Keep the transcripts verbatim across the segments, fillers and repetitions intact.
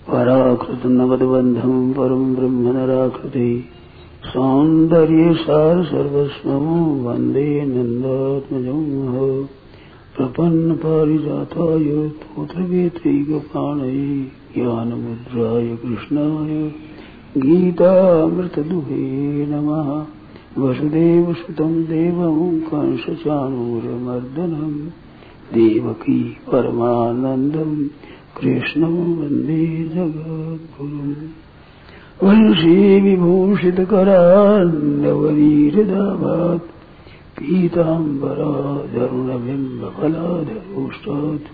पराकृत नवद्बंधम परम ब्रह्म नराकृति सौंदर्य सार सर्वस्वं वंदे नंदात्मजं प्रपन्न पारिजाताय तोत्रवेत्रैकपाणये ज्ञानमुद्राय कृष्णाय गीतामृतदुहे नमः। वसुदेवसुतं देवं कंसचाणूरमर्दनं देवकी परमानन्दं कृष्णं वन्दे जगद्गुरुम्। वंशी विभूषितकरान्नवनीरदाभात् पीताम्बराधरुणबिम्बफलाधरोष्टात्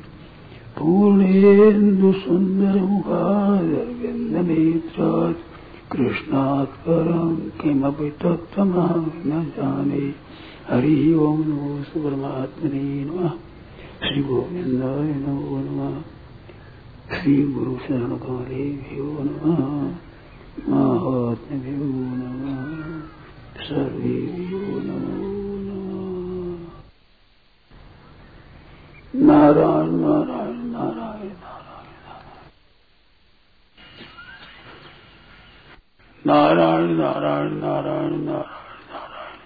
पूर्णेन्दुसुन्दरमुखादरविन्दनेत्रात् कृष्णात् परं किमपि तत्त्वमहं न जाने। हरि ओं नमो परमात्मने नमः। श्री गोविन्दाय नमो नमः। श्री गुरु शरण कमलेभ्यो नमः। महात्म्यो नमः। सर्वेभ्यो नमो नमः। नारायण नारायण नारायण नारायण नारायण नारायण नारायण नारायण।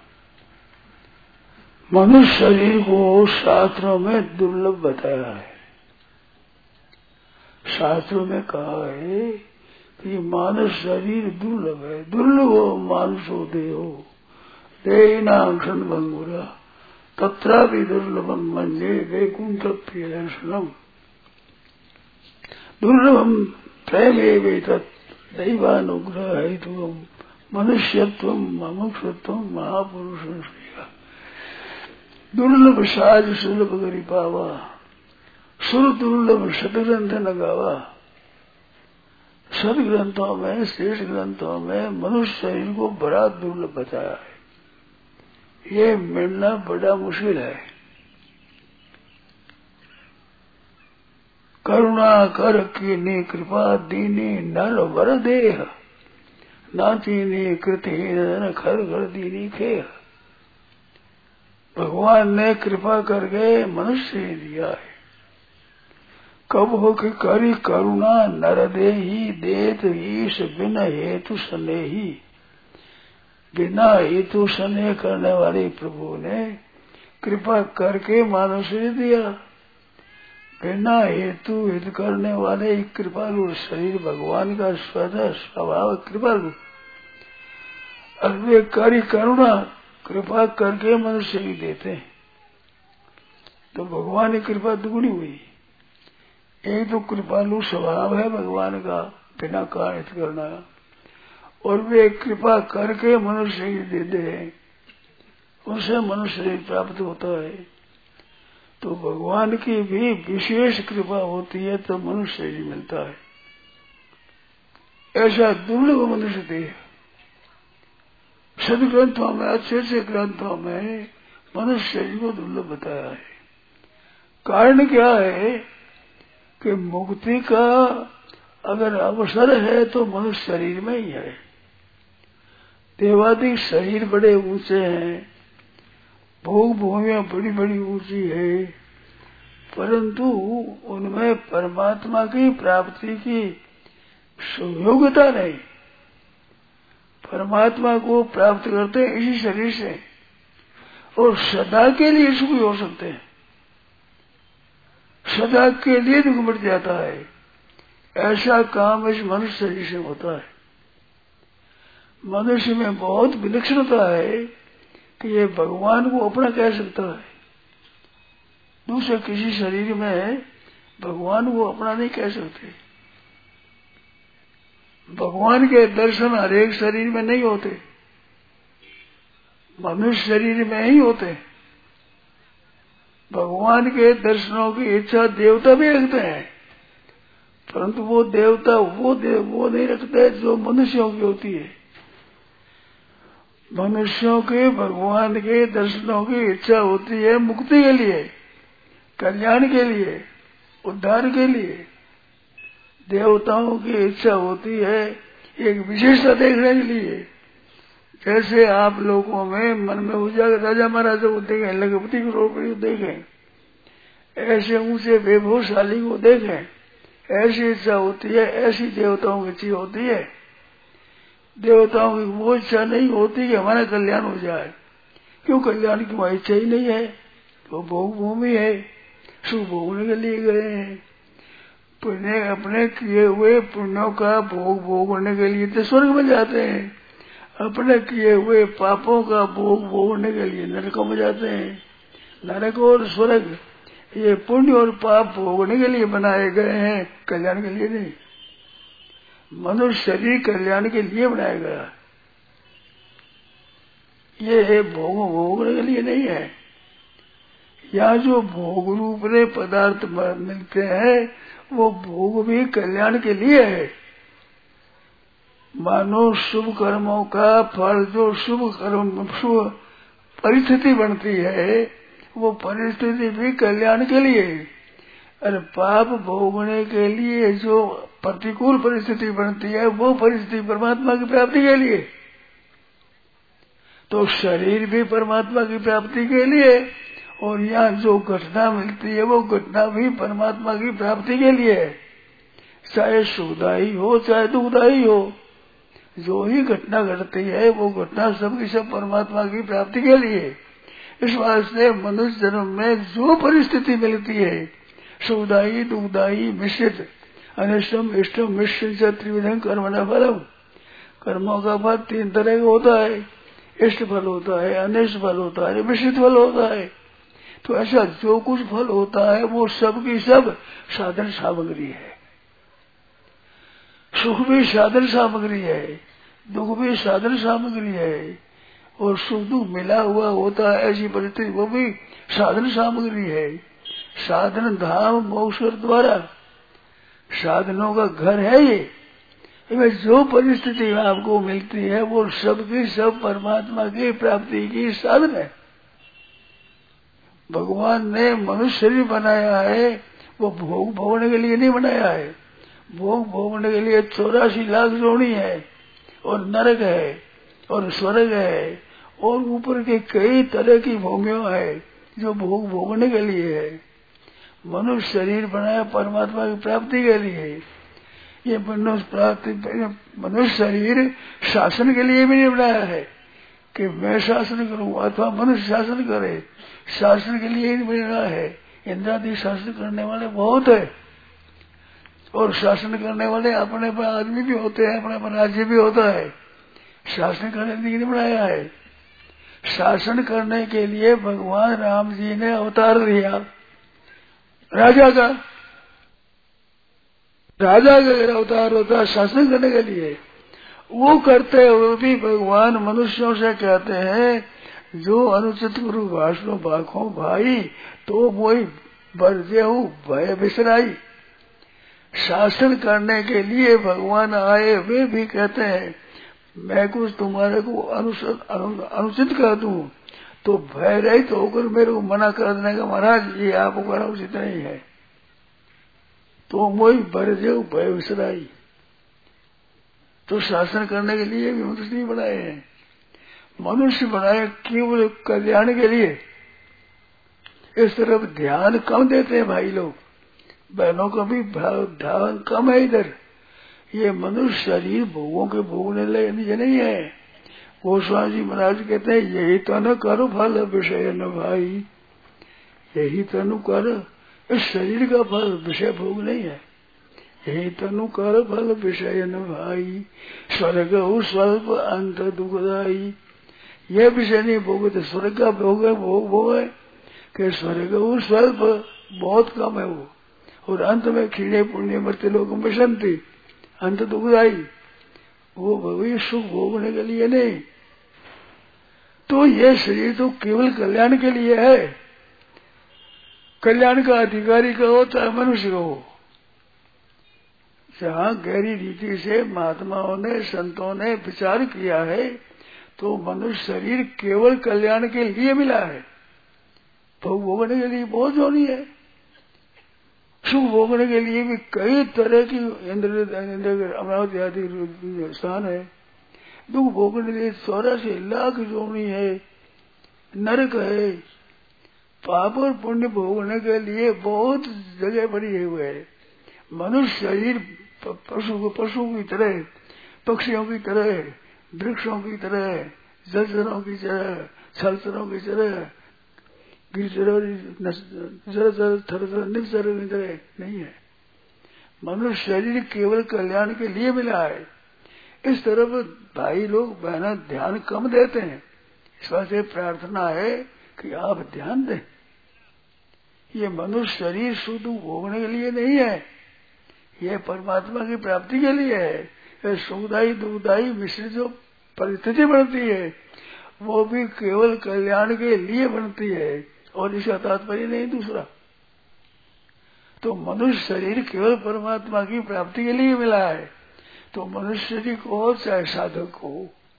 मनुष्य शरीर को शास्त्रों में दुर्लभ बताया है। शास्त्रों में कहा है कि मानव शरीर दुर्लभ है। दुर्लभो मानुषो देहो देहिनां क्षणभंगुरा तत्रापि दुर्लभम मन्ये वैकुंठ प्रिय दर्शनम। दुर्लभम त्रयमेवैतत् दैवानुग्रह हेतुम् मनुष्यत्वम् ममुक्षत्वम् महापुरुषं श्रेया। दुर्लभ साज सुलभ करि पावा सुर दुर्लभ सदग्रंथ न गावा। सदग्रंथों में श्रेष्ठ ग्रंथों में मनुष्य शरीर को बड़ा दुर्लभ बताया है। ये मिलना बड़ा मुश्किल है। करुणा कर कीनी कृपा दीनी नर वर देह नाचीनी कृति न खर घर दीनी खेह। भगवान ने कृपा करके मनुष्य दिया है। कब हो कि करी करुणा नर दे ही देत ईश बिना हेतु स्नेही। बिना हेतु स्नेह करने वाले प्रभु ने कृपा करके मनुष्य दिया। बिना हेतु हित करने वाले कृपालु शरीर भगवान का स्वतः स्वभाव कृपालु। अरे करी करुणा कृपा करके मनुष्य ही देते हैं तो भगवान की कृपा दुगुनी हुई। एक तो कृपालु स्वभाव है भगवान का बिना कारण हित करना और वे कृपा करके मनुष्य ही देते हैं उनसे मनुष्य प्राप्त होता है। तो भगवान की भी विशेष कृपा होती है तो मनुष्य ही मिलता है। ऐसा दुर्लभ मनुष्य देह सदग्रंथों में अच्छे अच्छे ग्रंथों में मनुष्य शरीर को दुर्लभ बताया है। कारण क्या है कि मुक्ति का अगर अवसर है तो मनुष्य शरीर में ही है। देवादिक शरीर बड़े ऊंचे हैं, भोग भूमियां बड़ी बड़ी ऊंची है, परंतु उनमें परमात्मा की प्राप्ति की योग्यता नहीं। परमात्मा को प्राप्त करते हैं इसी शरीर से और सदा के लिए सुखी हो सकते हैं। सदा के लिए दुख मिट जाता है। ऐसा काम इस मनुष्य शरीर से होता है। मनुष्य में बहुत विलक्षणता है कि ये भगवान को अपना कह सकता है। दूसरे किसी शरीर में भगवान को अपना नहीं कह सकते। भगवान के दर्शन हर एक शरीर में नहीं होते, मनुष्य शरीर में ही होते। भगवान के दर्शनों की इच्छा देवता भी रखते हैं, परंतु वो देवता वो देव वो नहीं रखते जो मनुष्यों की होती है। मनुष्यों के भगवान के दर्शनों की इच्छा होती है मुक्ति के लिए, कल्याण के लिए, उद्धार के लिए। देवताओं की इच्छा होती है एक विशेषता देखने के लिए। जैसे आप लोगों में मन में उजागर राजा महाराजा को देखें, लखपति को रोपड़ी को देखें, ऐसे ऊंचे वैभवशाली को देखें, ऐसी इच्छा होती है, ऐसी देवताओं की इच्छा होती है। देवताओं की वो इच्छा नहीं होती कि हमारा कल्याण हो जाए, क्यों कल्याण की वहाँ इच्छा ही नहीं है। वो भोग भूमि है, सुख भोगने के लिए गए हैं। पुण्य अपने किए हुए पुण्यों का भोग भोगने के लिए तो स्वर्ग में जाते हैं, अपने किए हुए पापों का भोग भोगने के लिए नरकों में जाते हैं। नरक और स्वर्ग ये पुण्य और पाप भोगने के लिए बनाए गए हैं, कल्याण के लिए नहीं। मनुष्य शरीर कल्याण के लिए बनाया गया, ये भोग भोगने के लिए नहीं है। यहाँ जो भोग रूप में पदार्थ मिलते हैं वो भोग भी कल्याण के लिए है। मानो शुभ कर्मों का फल, जो शुभ कर्म शुभ परिस्थिति बनती है वो परिस्थिति भी कल्याण के लिए है। और पाप भोगने के लिए जो प्रतिकूल परिस्थिति बनती है वो परिस्थिति परमात्मा की प्राप्ति के लिए। तो शरीर भी परमात्मा की प्राप्ति के लिए, और यहाँ जो घटना मिलती है वो घटना भी परमात्मा की प्राप्ति के लिए है। चाहे सुखदायी हो चाहे दुखदायी हो, जो ही घटना घटती है वो घटना सबकी सब परमात्मा की प्राप्ति के लिए। इस वास्ते मनुष्य जन्म में जो परिस्थिति मिलती है, सुखदायी दुखदायी मिश्रित, अनिष्टम इष्टम मिश्र त्रिविधम कर्म न फलम, कर्मों का फल तीन तरह का होता है, इष्ट फल होता है, अनिष्ट फल होता है, मिश्रित फल होता है। तो ऐसा जो कुछ फल होता है वो सब की सब साधन सामग्री है। सुख भी साधन सामग्री है, दुख भी साधन सामग्री है, और सुख दुख मिला हुआ होता है ऐसी परिस्थिति वो भी साधन सामग्री है। साधन धाम मोक्ष द्वारा साधनों का घर है ये। इसमें जो परिस्थिति आपको मिलती है वो सबकी सब परमात्मा की प्राप्ति की साधन है। भगवान ने मनुष्य शरीर बनाया है वो भोग भोगने के लिए नहीं बनाया है। भोग भोगने के लिए चौरासी लाख जोड़ी है, और नरक है और स्वर्ग है, और ऊपर के कई तरह की भूमियों है जो भोग भोगने के लिए है। मनुष्य शरीर बनाया परमात्मा की प्राप्ति के लिए। ये मनुष्य प्राप्ति मनुष्य शरीर शासन के लिए भी नहीं बनाया है कि मैं शासन करूं अथवा मनुष्य शासन करे, शासन के लिए ही बना है। इंद्रादि शासन करने वाले बहुत है, और शासन करने वाले अपने पर आदमी भी होते हैं, अपने पर राज्य भी होता है। शासन करने के लिए बनाया है। शासन करने के लिए भगवान राम जी ने अवतार लिया राजा का। राजा का अगर अवतार होता शासन करने के लिए, वो करते हुए भी भगवान मनुष्यों से कहते हैं जो अनुचित गुरु भाषणो बाखो भाई तो वही बरजे हूँ भय बिसराई। शासन करने के लिए भगवान आए, वे भी कहते हैं मैं कुछ तुम्हारे को अनुचित कर दूं तो भय रहित होकर मेरे को मना कर देने का, महाराज ये आपको करना उचित नहीं है, तो वही बरजे हूँ भय बिसराई। तो शासन करने के लिए भी मनुष्य नहीं बनाए हैं, मनुष्य बनाए केवल कल्याण के लिए। इस तरफ ध्यान कम देते हैं भाई लोग, बहनों का भी ध्यान कम है इधर। ये मनुष्य शरीर भोगों के भोगने लगे नहीं है। गोस्वामी जी महाराज कहते हैं यही तनु कर फल विषय न भाई, यही तनु कर, इस शरीर का फल विषय भोग नहीं है। यही तनु कर फल विषय न भाई, स्वर्ग स्वल्प अंत दुखदाई। यह विषय नहीं भोग तो स्वर्ग का भोग है, भोग भोग है कि स्वर्ग स्वल्प बहुत कम है वो, और अंत में खीणे पुण्य मृत्यु लोग में शांति, अंत दुखदाई। वो भविष्य सुख भोगने के लिए नहीं। तो ये शरीर तो केवल कल्याण के लिए है। कल्याण का अधिकारी का हो चाहे मनुष्य हो। जहाँ गहरी रीति से महात्माओं ने संतों ने विचार किया है तो मनुष्य शरीर केवल कल्याण के लिए मिला है। भोग भोगने के लिए बहुत जोड़ी है, सुख भोगने के लिए भी कई तरह की इंद्र अमरावती आदि स्थान है। दुख भोगने के लिए चौरासी लाख जोड़ी है, नरक है। पाप और पुण्य भोगने के लिए बहुत जगह बड़ी हुए है। मनुष्य शरीर पशु पशु की तरह, पक्षियों की तरह, वृक्षों की तरह, जलचरों की तरह, छलचरों की तरह, गिरचरों जर थर निचर की तरह नहीं है। मनुष्य शरीर केवल कल्याण के लिए मिला है। इस तरफ भाई लोग बहना ध्यान कम देते हैं। इस बात से प्रार्थना है कि आप ध्यान दें। ये मनुष्य शरीर शुद्ध भोगने के लिए नहीं है, यह परमात्मा की प्राप्ति के लिए है। यह सुखदायी दुखदायी मिश्रित जो परिस्थिति बनती है वो भी केवल कल्याण के लिए बनती है और इसका तात्पर्य नहीं दूसरा। तो मनुष्य शरीर केवल परमात्मा की प्राप्ति के लिए मिला है। तो मनुष्य शरीर को चाहे साधक को,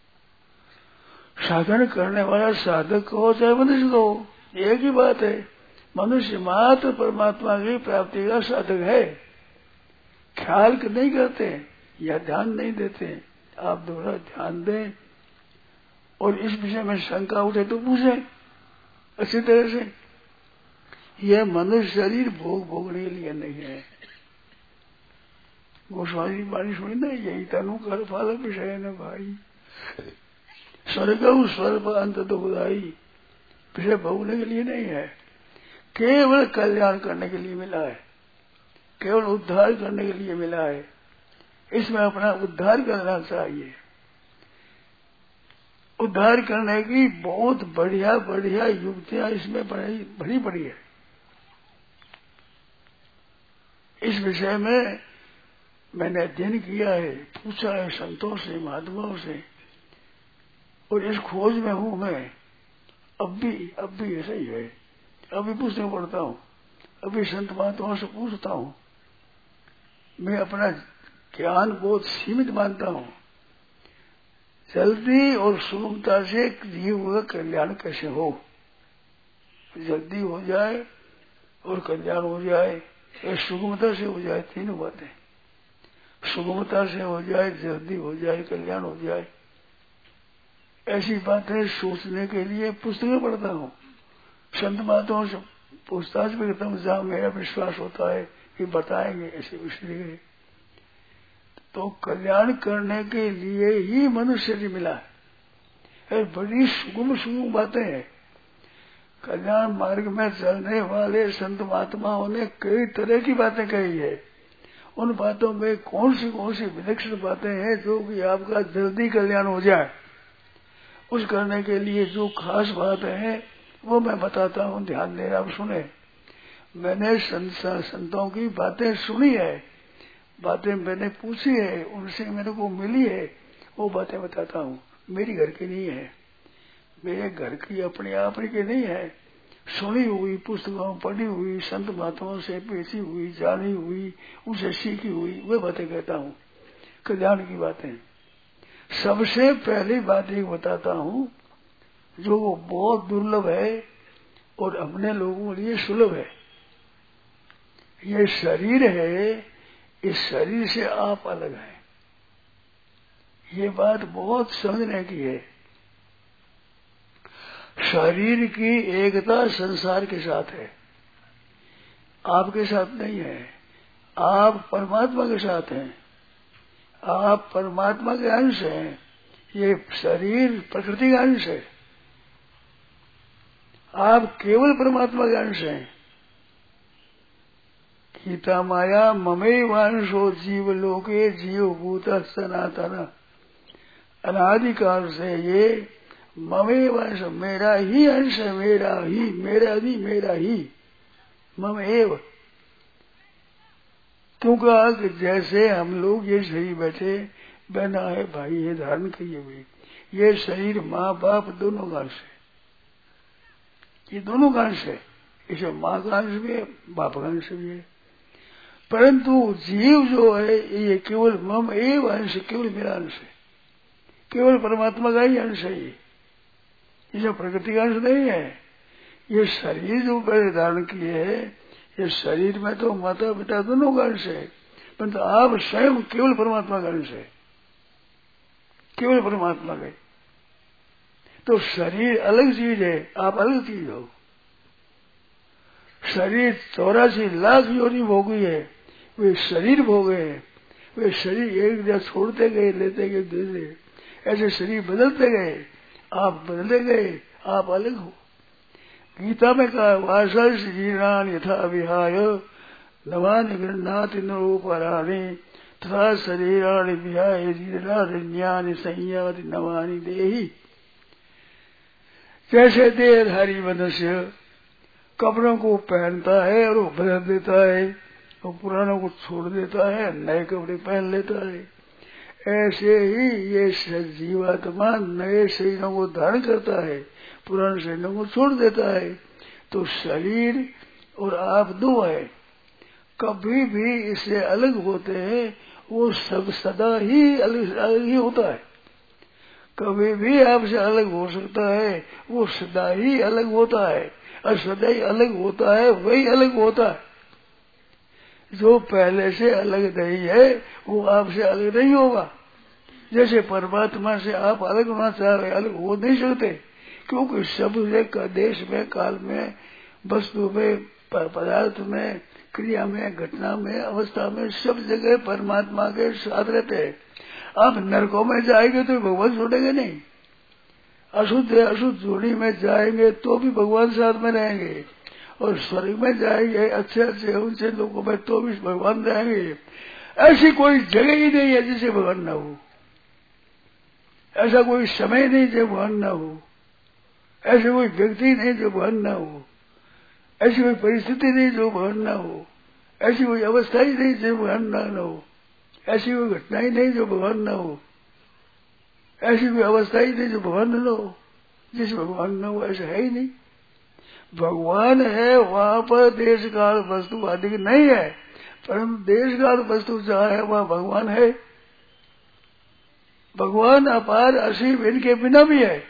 साधन करने वाला साधक को चाहे मनुष्य को, एक ही बात है। मनुष्य मात्र परमात्मा की प्राप्ति का साधक है। ख्याल नहीं करते या ध्यान नहीं देते। आप दोबारा ध्यान दें और इस विषय में शंका उठे तो पूछें अच्छी तरह से। यह मनुष्य शरीर भोग भोगने के लिए नहीं है। गोस्वामी वाणी सुनी ना, यही तनु कर फल विषय न भाई, स्वर्ग स्वर्ग अंत दुखदाई। विषय भोगने के लिए नहीं है, केवल कल्याण करने के लिए मिला है, केवल उद्धार करने के लिए मिला है। इसमें अपना उद्धार करना चाहिए। उद्धार करने की बहुत बढ़िया बढ़िया युक्तियां इसमें भरी पड़ी है। इस विषय में मैंने अध्ययन किया है, पूछा है संतों से, महात्माओं से, और इस खोज में हूं मैं। अब भी अब भी ऐसा ही है। अभी पूछने पड़ता हूं, अभी संत महात्माओं से पूछता हूं। मैं अपना ज्ञान बहुत सीमित मानता हूं। जल्दी और सुगमता से जीव का कल्याण कैसे हो, जल्दी हो जाए और कल्याण हो जाए, या सुगमता से हो जाए, तीनों बातें। सुगमता से हो जाए, जल्दी हो जाए, कल्याण हो जाए, ऐसी बातें सोचने के लिए पुस्तकें पढ़ता हूँ। संत महात्माओं से पूछताछ भी करता हूँ, जहाँ मेरा विश्वास होता है कि बताएंगे ऐसे विषय। तो कल्याण करने के लिए ही मनुष्य जी मिला है। बड़ी सुगम सुगम बातें हैं। कल्याण मार्ग में चलने वाले संत महात्माओं ने कई तरह की बातें कही है। उन बातों में कौन सी कौन सी विलक्षण बातें हैं जो कि आपका जल्दी कल्याण हो जाए, उस करने के लिए जो खास बात है वो मैं बताता हूँ। ध्यान देना, आप सुने। मैंने संत संतों की बातें सुनी है, बातें मैंने पूछी है, उनसे मेरे को मिली है, वो बातें बताता हूँ। मेरी घर की नहीं है, मेरे घर की अपने आप की नहीं है, सुनी हुई, पुस्तकों पढ़ी हुई, संत महात्माओं से पेशी हुई, जानी हुई, उनसे सीखी हुई, वे बातें कहता हूँ। कल्याण की बातें सबसे पहली बात एक बताता हूँ जो वो बहुत दुर्लभ है और अपने लोगों के लिए सुलभ है। ये शरीर है, इस शरीर से आप अलग हैं। ये बात बहुत समझने की है। शरीर की एकता संसार के साथ है, आपके साथ नहीं है। आप परमात्मा के साथ हैं, आप परमात्मा के अंश हैं। ये शरीर प्रकृति का अंश है, आप केवल परमात्मा के अंश हैं। गीता माया ममे वांशो जीव लोके जीव भूत सनातन। अनादिकाल से ये ममे वंश, मेरा ही अंश है, मेरा ही, मेरा भी मेरा ही, मम एव। क्यों कहा कि जैसे हम लोग ये शरीर बैठे, बहना है, भाई है, धारण किए हुए, ये शरीर माँ बाप दोनों का अंश है, ये दोनों का अंश है। इसे माँ का अंश भी है, बाप का अंश भी है। परंतु जीव जो है ये केवल मम एव अंश, केवल मेरा अंश है, केवल परमात्मा का ही अंश है। ये ये प्रकृति का अंश नहीं है। ये शरीर जो पहले धारण किए है, ये शरीर में तो माता पिता दोनों का अंश है, परंतु आप स्वयं केवल परमात्मा का अंश है, केवल परमात्मा का। तो शरीर अलग चीज है, आप अलग चीज हो। शरीर चौरासी लाख योनि भोगी है, वे शरीर भोगे हैं, वे शरीर एक जगह छोड़ते गए, लेते गए दूसरे, ऐसे शरीर बदलते गए, आप बदले गए, आप अलग हो। गीता में कहा वासा शरीरान यथा विहाय नवानि गृह्णाति नरोपराणि तथा शरीराणि विहाय जीर्णारण्यानि संयाति नवानि देहि। जैसे देहधारी मनुष्य कपड़ों को पहनता है और वो बदल देता है और पुरानों को छोड़ देता है, नए कपड़े पहन लेता है, ऐसे ही ये जीवात्मा नए शरीरों को धारण करता है, पुराने शरीरों को छोड़ देता है। तो शरीर और आप दो है, कभी भी इससे अलग होते हैं, वो सब सदा ही अलग, अलग ही होता है। कभी भी आपसे अलग हो सकता है, वो सदा ही अलग होता है, और सदा ही अलग होता है, वही अलग होता है। जो पहले से अलग नहीं है वो आपसे अलग नहीं होगा। जैसे परमात्मा से आप अलग होना चाह रहे, अलग हो नहीं सकते, क्योंकि सब जगह देश में, काल में, वस्तु में, पदार्थ में, क्रिया में, घटना में, अवस्था में, सब जगह परमात्मा के साथ रहते हैं। आप नरकों में जाएंगे तो भगवान छोड़ेंगे नहीं, अशुद्ध अशुद्ध जोड़ी में जाएंगे तो भी भगवान साथ में रहेंगे, और स्वर्ग में जाएंगे अच्छे अच्छे ऊंचे लोगों में तो भी भगवान रहेंगे। ऐसी कोई जगह ही नहीं है जिसे भगवान न हो, ऐसा कोई समय नहीं जो भगवान न हो, ऐसे कोई व्यक्ति नहीं जो भगवान न हो, ऐसी कोई परिस्थिति नहीं जो भगवान न हो, ऐसी कोई अवस्था ही नहीं जो भगवान न हो, ऐसी कोई घटना ही नहीं जो भगवान न हो, ऐसी कोई अवस्था ही नहीं जो भगवान न हो, जिस भगवान न हो ऐसा है ही नहीं। भगवान है वहां पर देश काल वस्तु आदि नहीं है, परंतु देश काल वस्तु जहाँ है वहाँ भगवान है। भगवान अपार असीम इनके बिना भी है,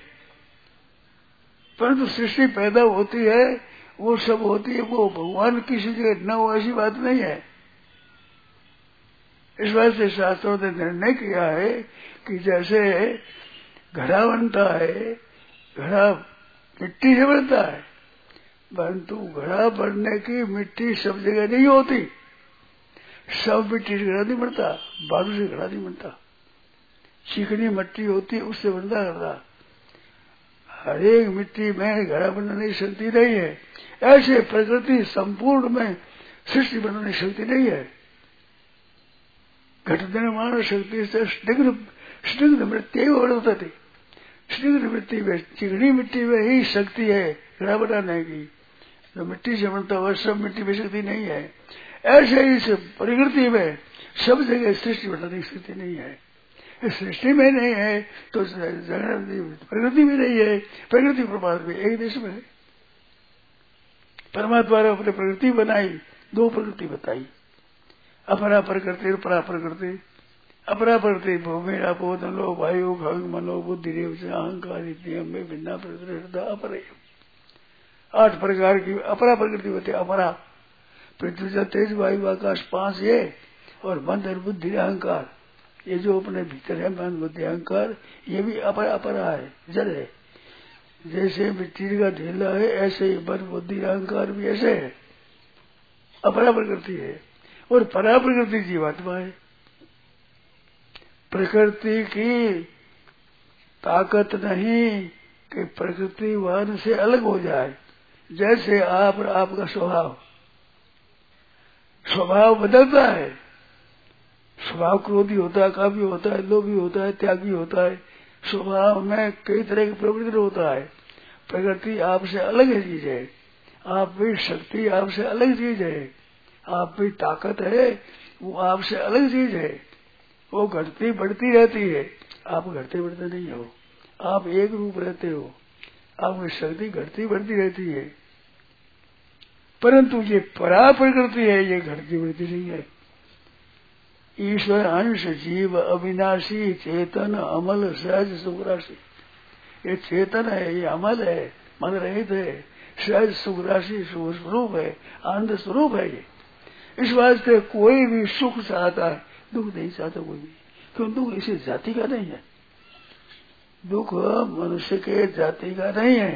परंतु सृष्टि पैदा होती है वो सब होती है, वो भगवान किसी जगह न हो ऐसी बात नहीं है। इस बात से शास्त्रों ने निर्णय किया है कि जैसे घड़ा बनता है, घड़ा मिट्टी से बनता है, परंतु घड़ा बनने की मिट्टी सब जगह नहीं होती, सब मिट्टी से घड़ा नहीं बनता, बालू से घड़ा नहीं बनता, चिकनी मिट्टी होती है उससे बनता घड़ा। हर एक मिट्टी में घड़ा बनने की शक्ति नहीं है, ऐसे प्रकृति संपूर्ण में सृष्टि बनाने की शक्ति नहीं है। घट निर्माण शक्ति से स्निग्ध स्निग्ध मृत्यु वर्तते, स्निग्ध मिट्टी में, चिकनी मिट्टी में ही शक्ति है घड़ा बनाने की, तो मिट्टी से बनता हुआ सब मिट्टी में शक्ति नहीं है। ऐसे ही इस प्रकृति में सब जगह सृष्टि बनाने की शक्ति नहीं है। सृष्टि में नहीं है तो प्रकृति भी नहीं है, प्रकृति परमात्मा भी एक देश में है। परमात्मा ने अपनी प्रकृति बनाई, दो प्रकृति बताई, अपरा प्रकृति और परा प्रकृति। अपरा प्रकृति भूमि आपो नलो वायु खग मनो बुद्धि रेव अहंकार में भिन्ना प्रकृति अपर, आठ प्रकार की अपरा प्रकृति होती है। अपरा पृथ्वी तेज वायु आकाश पांच ये, और मन और बुद्धि अहंकार, ये जो अपने भीतर है मन बुद्धि अहंकार, ये भी अपरा अपरा है, जड़ है। जैसे मिट्टी का ढीला है ऐसे ही मन बुद्धि अहंकार भी ऐसे है, अपरा प्रकृति है। और परा प्रकृति जीवात्मा है। प्रकृति की ताकत नहीं कि प्रकृति वान से अलग हो जाए। जैसे आप आपका स्वभाव स्वभाव बदलता है, स्वभाव क्रोधी होता है, काव्य होता है, लोभी होता है, त्यागी होता है, स्वभाव में कई तरह की प्रवृत्ति होता है। प्रकृति आपसे अलग चीज है, आप भी शक्ति आपसे अलग चीज है, आप भी ताकत है वो आपसे अलग चीज है। वो घटती बढ़ती रहती है, आप घटते बढ़ते नहीं हो, आप एक रूप रहते हो, आपकी शक्ति घटती बढ़ती रहती है। परंतु ये परा प्रकृति है, ये घटती बढ़ती नहीं है। ईश्वर अंश जीव अविनाशी चेतन अमल सहज सुखराशि, ये चेतन है, ये अमल है, मन रहित है, सहज सुखराशि स्वरूप है, आनंद स्वरूप है। ये इस वास्ते कोई भी सुख चाहता है, दुख नहीं चाहता कोई भी, क्यों? दुख इसी जाति का नहीं है, दुख मनुष्य के जाति का नहीं है,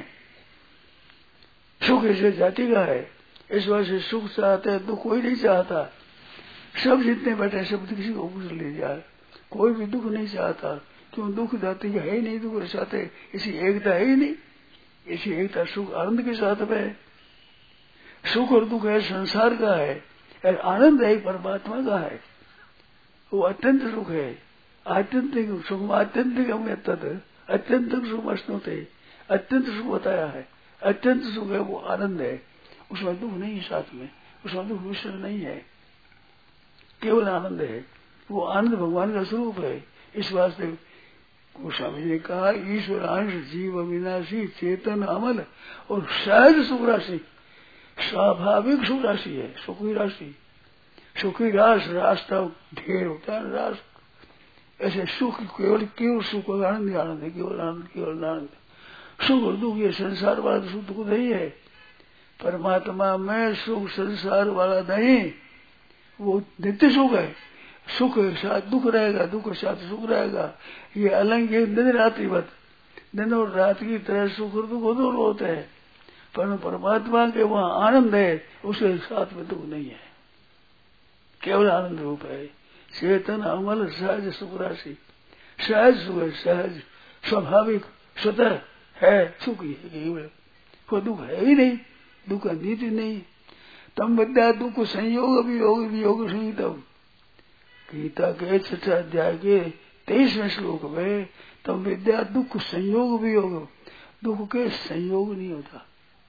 सुख इसे जाति का है। इस वास्ते सुख चाहते हैं, दुख कोई नहीं चाहता। सब जितने बैठे सब किसी को पूछ ले जाए, कोई भी दुख नहीं चाहता। क्यों? दुख जाति है ही नहीं, दुख चाहते, इसी एकता है ही नहीं। इसी एकता सुख आनंद के साथ में, सुख और दुख है संसार का है, और आनंद है परमात्मा का है। वो अत्यंत सुख है, आत्यंतिक सुख, आत्यंतिक हम तद अत्यंत सुख अश्नुते, अत्यंत सुख बताया है। अत्यंत सुख है, वो आनंद है, उसमें दुख नहीं है साथ में, उसमें दुख मिश्रण नहीं है, केवल आनंद है। वो आनंद भगवान का स्वरूप है। इस वास्ते गोस्वामी ने कहा, ईश्वर अंश जीव अविनाशी चेतन अमल और सहज सुख राशि, स्वाभाविक सुख राशि है, सुखी राशि। सुखी रास, रास्ता ढेर होता है रास, ऐसे सुख केवल केवल सुख और आनंद आनंद है, केवल आनंद, केवल आनंद। सुख और दुख ये संसार वाला सुख दुख नहीं है, परमात्मा में सुख संसार वाला नहीं, वो नित्य सुख है। सुख के साथ दुख रहेगा, दुख के साथ सुख रहेगा, ये अलग है दिन रात्रि बत, दिन और रात की तरह सुख और दुख दोनों होते हैं, पर परमात्मा के वहाँ आनंद है, उसके साथ में दुख नहीं है, केवल आनंद रूप है। चेतन अमल सहज सुख राशि, सहज सुख है, सहज स्वाभाविक स्वतः है, सुख ही है केवल, कोई दुख है ही नहीं, दुख का नीति नहीं। तम विद्या दुख संयोग वियोग वियोग संहितम, गीता के छठे अध्याय के तेईसवें श्लोक में तम विद्या दुख संयोग वियोग, दुख के संयोग नहीं होता,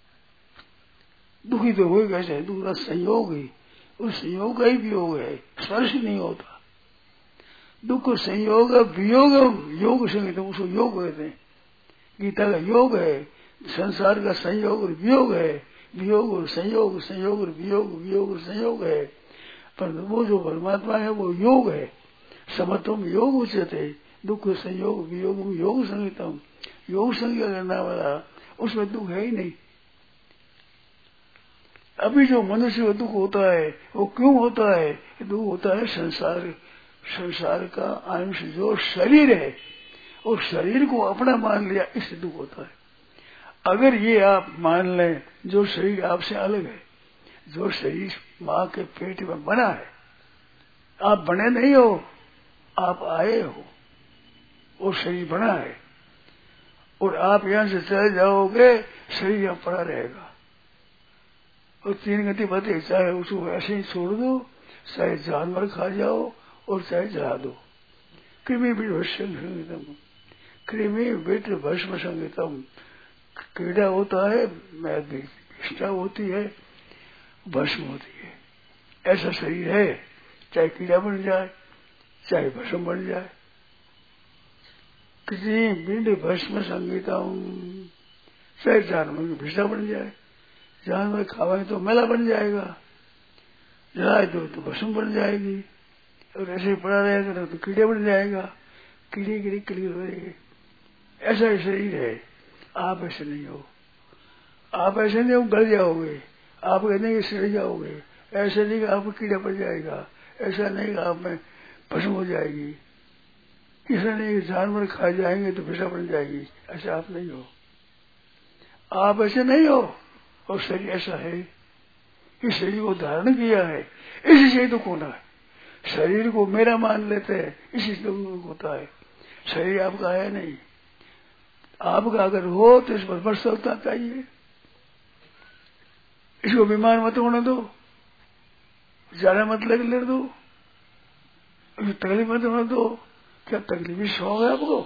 दुखी तो हो कैसे, दुख का संयोग ही, उस संयोग का ही वियोग है, स्पर्श नहीं होता। दुख संयोग वियोग, योग संगीत उसको योग कहते हैं, गीता का योग है, संसार का संयोग और वियोग है, वियोग और संयोग, संयोग और वियोग, वियोग और संयोग है, पर वो जो परमात्मा है वो योग है। समत्वम योग उच्यते, दुख संयोग वियोग योग संगीतम, योग संज्ञा करने वाला, उसमें दुख है ही नहीं। अभी जो मनुष्य को दुख होता है वो क्यों होता है? दुख होता है संसार, संसार का अंश जो शरीर है, और शरीर को अपना मान लिया, इससे दुख होता है। अगर ये आप मान लें जो शरीर आपसे अलग है, जो शरीर माँ के पेट में बना है, आप बने नहीं हो, आप आए हो, वो शरीर बना है, और आप यहाँ से चले जाओगे, शरीर यहाँ पड़ा रहेगा। और तीन गति बताए, चाहे उसको ऐसे ही छोड़ दो, चाहे जानवर खा जाओ, और चाहे जला दो। कृमि बीट भस्म संगीतम, कृमि बीट भस्म संगीतम, कीड़ा होता है, निष्ठा होती है, भस्म होती है, ऐसा शरीर है, चाहे कीड़ा बन जाए, चाहे भस्म बन जाए। किसी बीट भस्म संगीतम, चाहे जानवर की भिष्टा बन जाए, जानवर खावे तो मेला बन जाएगा, जलाए दो तो भस्म बन जाएगी, और ऐसे ही पड़ा रहेगा तो कीड़े बन जाएगा, कीड़े कीड़े कीड़े रहेंगे। ऐसा ही शरीर है, आप ऐसे नहीं हो, आप ऐसे नहीं हो गल जाओगे, आप नहीं सड़ जाओगे, ऐसे नहीं कि आप कीड़ा पड़ जाएगा, ऐसा नहीं कि आप में भस्म हो जाएगी, ऐसा नहीं कि जानवर खा जाएंगे तो भिषा बन जाएगी, ऐसा आप नहीं हो, आप ऐसे नहीं हो। और शरीर ऐसा है, इस शरीर को धारण किया है, इसी से दुख होना है। शरीर को मेरा मान लेते हैं, इसी से दुख होता है। शरीर आपका है नहीं, आपका अगर हो तो इस पर बरस होता चाहिए, इसको बीमार मत होने दो, ज्यादा मत लग ले दो, तकलीफ मत होने दो। क्या तकलीफी शौक है आपको?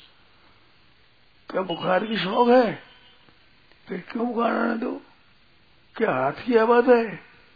क्या बुखार की शौक है? फिर क्यों बुखार आने दो? क्या हाथ की आवाज है?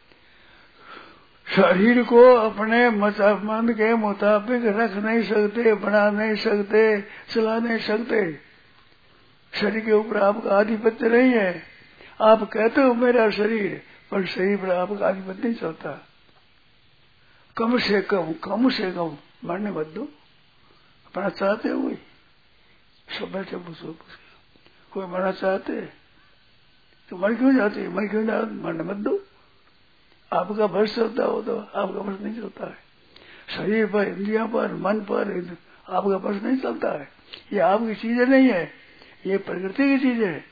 शरीर को अपने मन के मुताबिक रख नहीं सकते, बना नहीं सकते, चला नहीं सकते। शरीर के ऊपर आपका आधिपत्य नहीं है। आप कहते हो मेरा शरीर, पर शरीर पर आपका आधिपत्य नहीं चलता। कम से कम कम से कम मरने मत दो, अपना चाहते हो कोई? सब बैठे पूछो, कोई मरना चाहते तो मर क्यों जाते? मर क्यों जाते? मरने मत दो। आपका बस चलता हो तो आपका बस नहीं चलता है। शरीर पर, इंद्रियों पर, मन पर आपका बस नहीं चलता है। ये आपकी चीजें नहीं है, ये प्रकृति की चीज है।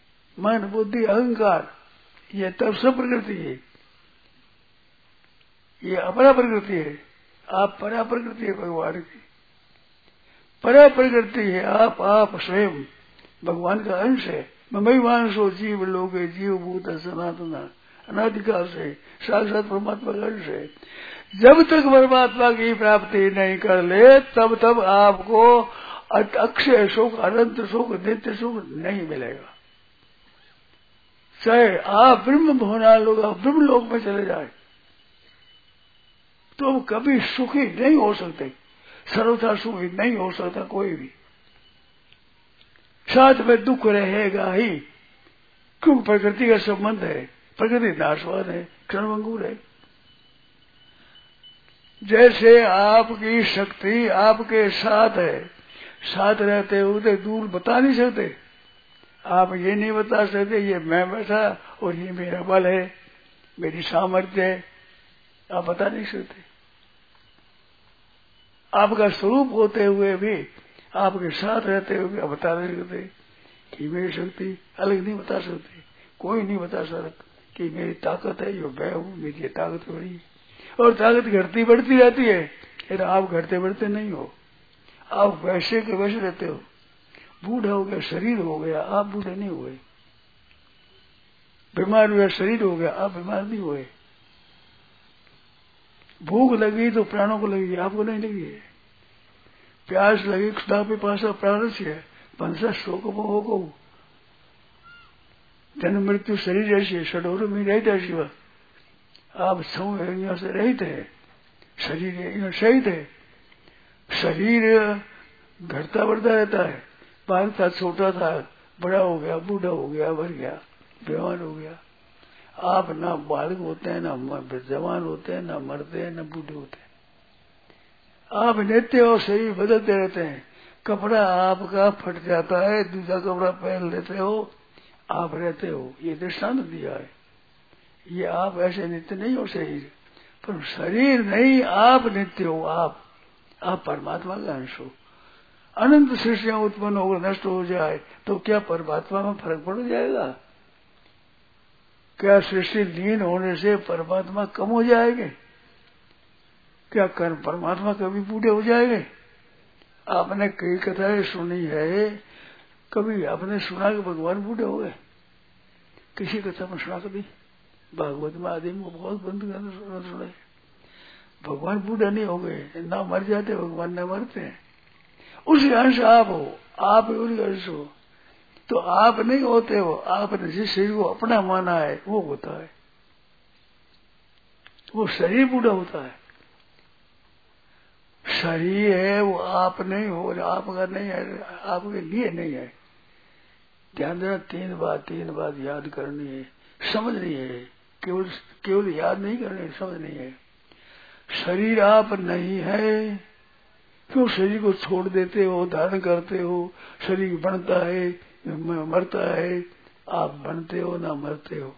मन बुद्धि अहंकार ये तब सब प्रकृति है। ये अपरा प्रकृति है, आप परा प्रकृति है भगवान की। परा प्रकृति है आप, आप स्वयं भगवान का अंश है। ममैवांशो जीव लोके जीव भूत सनातन, अनादिकाल से साक्षात परमात्मा का अंश है। जब तक परमात्मा की प्राप्ति नहीं कर ले तब तब आपको अक्षय सुख, अनंत सुख, नित्य सुख नहीं मिलेगा। चाहे आप ब्रह्म भुवनाल लोग ब्रह्म लोक में चले जाए तो कभी सुखी नहीं हो सकते, सर्वथा सुखी नहीं हो सकता कोई भी। साथ में दुख रहेगा ही, क्योंकि प्रकृति का संबंध है, प्रकृति नाशवान है, क्षणभंगुर है। जैसे आपकी शक्ति आपके साथ है, साथ रहते हुए दूर बता नहीं सकते। आप ये नहीं बता सकते ये मैं बैठा और ये मेरा बल है, मेरी सामर्थ्य है, आप बता नहीं सकते। आपका स्वरूप होते हुए भी, आपके साथ रहते हुए भी आप बता नहीं सकते कि मेरी शक्ति अलग नहीं बता सकते। कोई नहीं बता सकता कि मेरी ताकत है, जो मैं हूँ, मेरी ताकत बड़ी है। और ताकत घटती बढ़ती रहती है, फिर आप घटते बढ़ते नहीं हो, आप वैसे के वैसे रहते हो। बूढ़ा हो गया, शरीर हो गया, आप बूढ़े नहीं हुए। बीमार हुआ, शरीर हो गया, आप बीमार नहीं हुए। भूख लगी तो प्राणों को लगी, आपको नहीं लगी है। प्यास लगी, खुदा पे पासा प्राणस्य पंसा शोक मोह को, जन्म मृत्यु शरीर ऐसी षडोर में रहता है शिव। आप समूह से रहित है, शरीर सहित है। शरीर घटता बढ़ता रहता है, बालक था, छोटा था, बड़ा हो गया, बूढ़ा हो गया, मर गया, बीमार हो गया। आप ना बालक होते हैं, ना जवान होते हैं, ना मरते हैं, ना बूढ़े होते हैं। आप नित्य हो, शरीर बदलते रहते हैं। कपड़ा आपका फट जाता है, दूसरा कपड़ा पहन लेते हो, आप रहते हो। ये दृष्टांत दिया है। ये आप ऐसे नित्य नहीं हो शरीर, पर शरीर नहीं, आप नित्य हो। आप आप परमात्मा का अंश हो। अनंत सृष्टियां उत्पन्न होकर नष्ट हो जाए तो क्या परमात्मा में फर्क पड़ जाएगा? क्या सृष्टि लीन होने से परमात्मा कम हो जाएंगे? क्या कर्म परमात्मा कभी बूढ़े हो जाएंगे? आपने कई कथाएं सुनी है, कभी आपने सुना कि भगवान बूढ़े हो गए? किसी कथा में सुना कभी? भागवत में आदि में बहुत बंद करना सुना। भगवान बूढ़ा नहीं हो गए, ना मर जाते, भगवान न मरते हैं। उसी अंश आप हो, आप उसी अंश हो। तो आप नहीं होते हो, आपने जिस शरीर को अपना माना है वो होता है। वो शरीर बूढ़ा होता है। शरीर है वो आप नहीं हो, आपका नहीं है, आपके लिए नहीं है। ध्यान देना, तीन बात तीन बात याद करनी है, समझनी है। केवल केवल याद नहीं करनी है, समझनी है। शरीर आप नहीं है, क्यों शरीर को छोड़ देते हो, धारण करते हो। शरीर बनता है, मरता है, आप बनते हो ना मरते हो।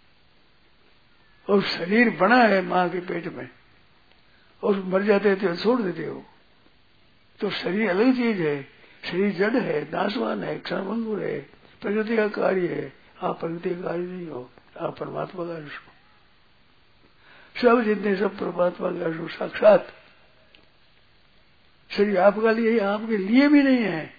और शरीर बना है माँ के पेट में, और मर जाते थे छोड़ देते हो। तो शरीर अलग चीज है। शरीर जड़ है, नाशवान है, क्षणभंगुर है, प्रकृति का कार्य है। आप प्रकृति का कार्य नहीं हो, आप परमात्मा का अंश हो। सब जितने सब परमात्मा का अंश हो साक्षात। शरीर आपका लिए, आपके लिए भी नहीं है।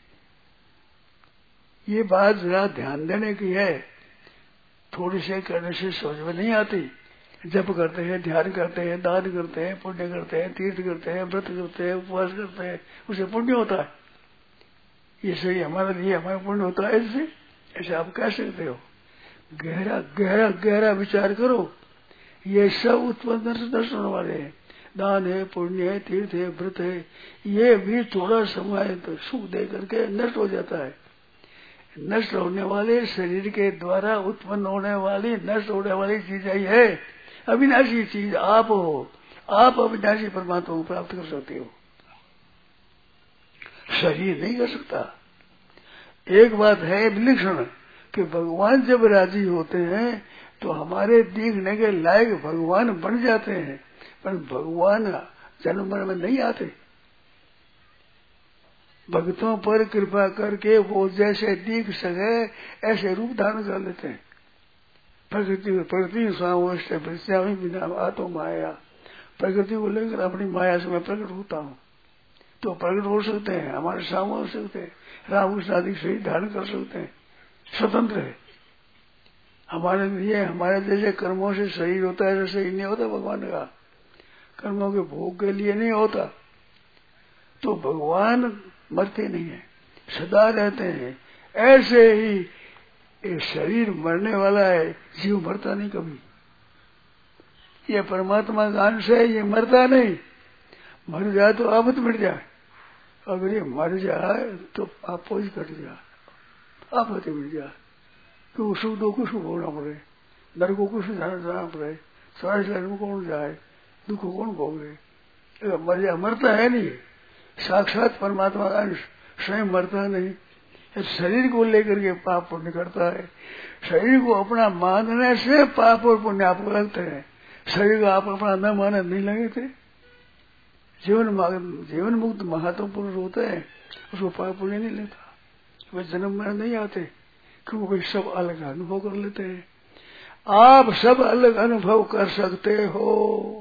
ये बात जरा ध्यान देने की है। थोड़ी से करने से समझ में नहीं आती। जप करते हैं, ध्यान करते हैं, दान करते हैं, पुण्य करते हैं, तीर्थ करते हैं, व्रत करते हैं, उपवास करते हैं, उसे पुण्य होता है। ये सही हमारे लिए हमारा पुण्य होता है। इससे ऐसे आप कह सकते हो? गहरा गहरा गहरा विचार करो। ये सब उत्पन्न नष्ट होने वाले हैं। दान है, पुण्य है, तीर्थ है, व्रत है, ये भी थोड़ा समय तो सुख दे करके नष्ट हो जाता है। नष्ट होने वाले शरीर के द्वारा उत्पन्न होने वाली नष्ट होने वाली चीज ही है। अविनाशी चीज आप हो। आप अविनाशी परमात्मा को प्राप्त कर सकते हो, शरीर नहीं कर सकता। एक बात है विलक्षण कि भगवान जब राजी होते हैं तो हमारे देखने के लायक भगवान बन जाते हैं, पर भगवान जन्म मरण में नहीं आते। भक्तों पर कृपा करके वो जैसे दिख सके ऐसे रूप धारण कर लेते हैं। प्रकृति प्रकृति स्वामी बिना आतो माया, प्रकृति को लेकर अपनी माया से मैं प्रकट होता हूँ, तो प्रकट हो सकते हैं, हमारे सामने हो सकते हैं, रामकृष्ण आदि शरीर धारण कर सकते हैं, स्वतंत्र है। हमारे लिए हमारे जैसे कर्मों से शरीर होता है, ऐसा शरीर नहीं होता भगवान का, कर्मों के भोग के लिए नहीं होता। तो भगवान मरते नहीं है, सदा रहते हैं। ऐसे ही ये शरीर मरने वाला है, जीव मरता नहीं कभी। ये परमात्मा का अंश है, ये मरता नहीं। मर जाए तो आफत मिट जाए, अगर ये मर जाए तो पापों ही कट जाए, आफत मिट जाए। तो सुख दुख सुख होना पड़े, नरकों को जाना पड़े, सारे शरीर में कौन जाए, दुख कौन भोगे। मर जाए, मरता है नहीं, साक्षात परमात्मा का अंश स्वयं मरता नहीं। शरीर को लेकर के पाप पुण्य करता है। शरीर को अपना मानने से पाप और पुण्य आपको लगते हैं। शरीर को आप अपना न माने नहीं लगे थे। जीवन जीवन मुक्त महात्मा पुरुष होते हैं, उसको पाप पुण्य नहीं लेता, वे जन्म मरण नहीं आते, क्योंकि वे सब अलग अनुभव कर लेते हैं। आप सब अलग अनुभव कर सकते हो।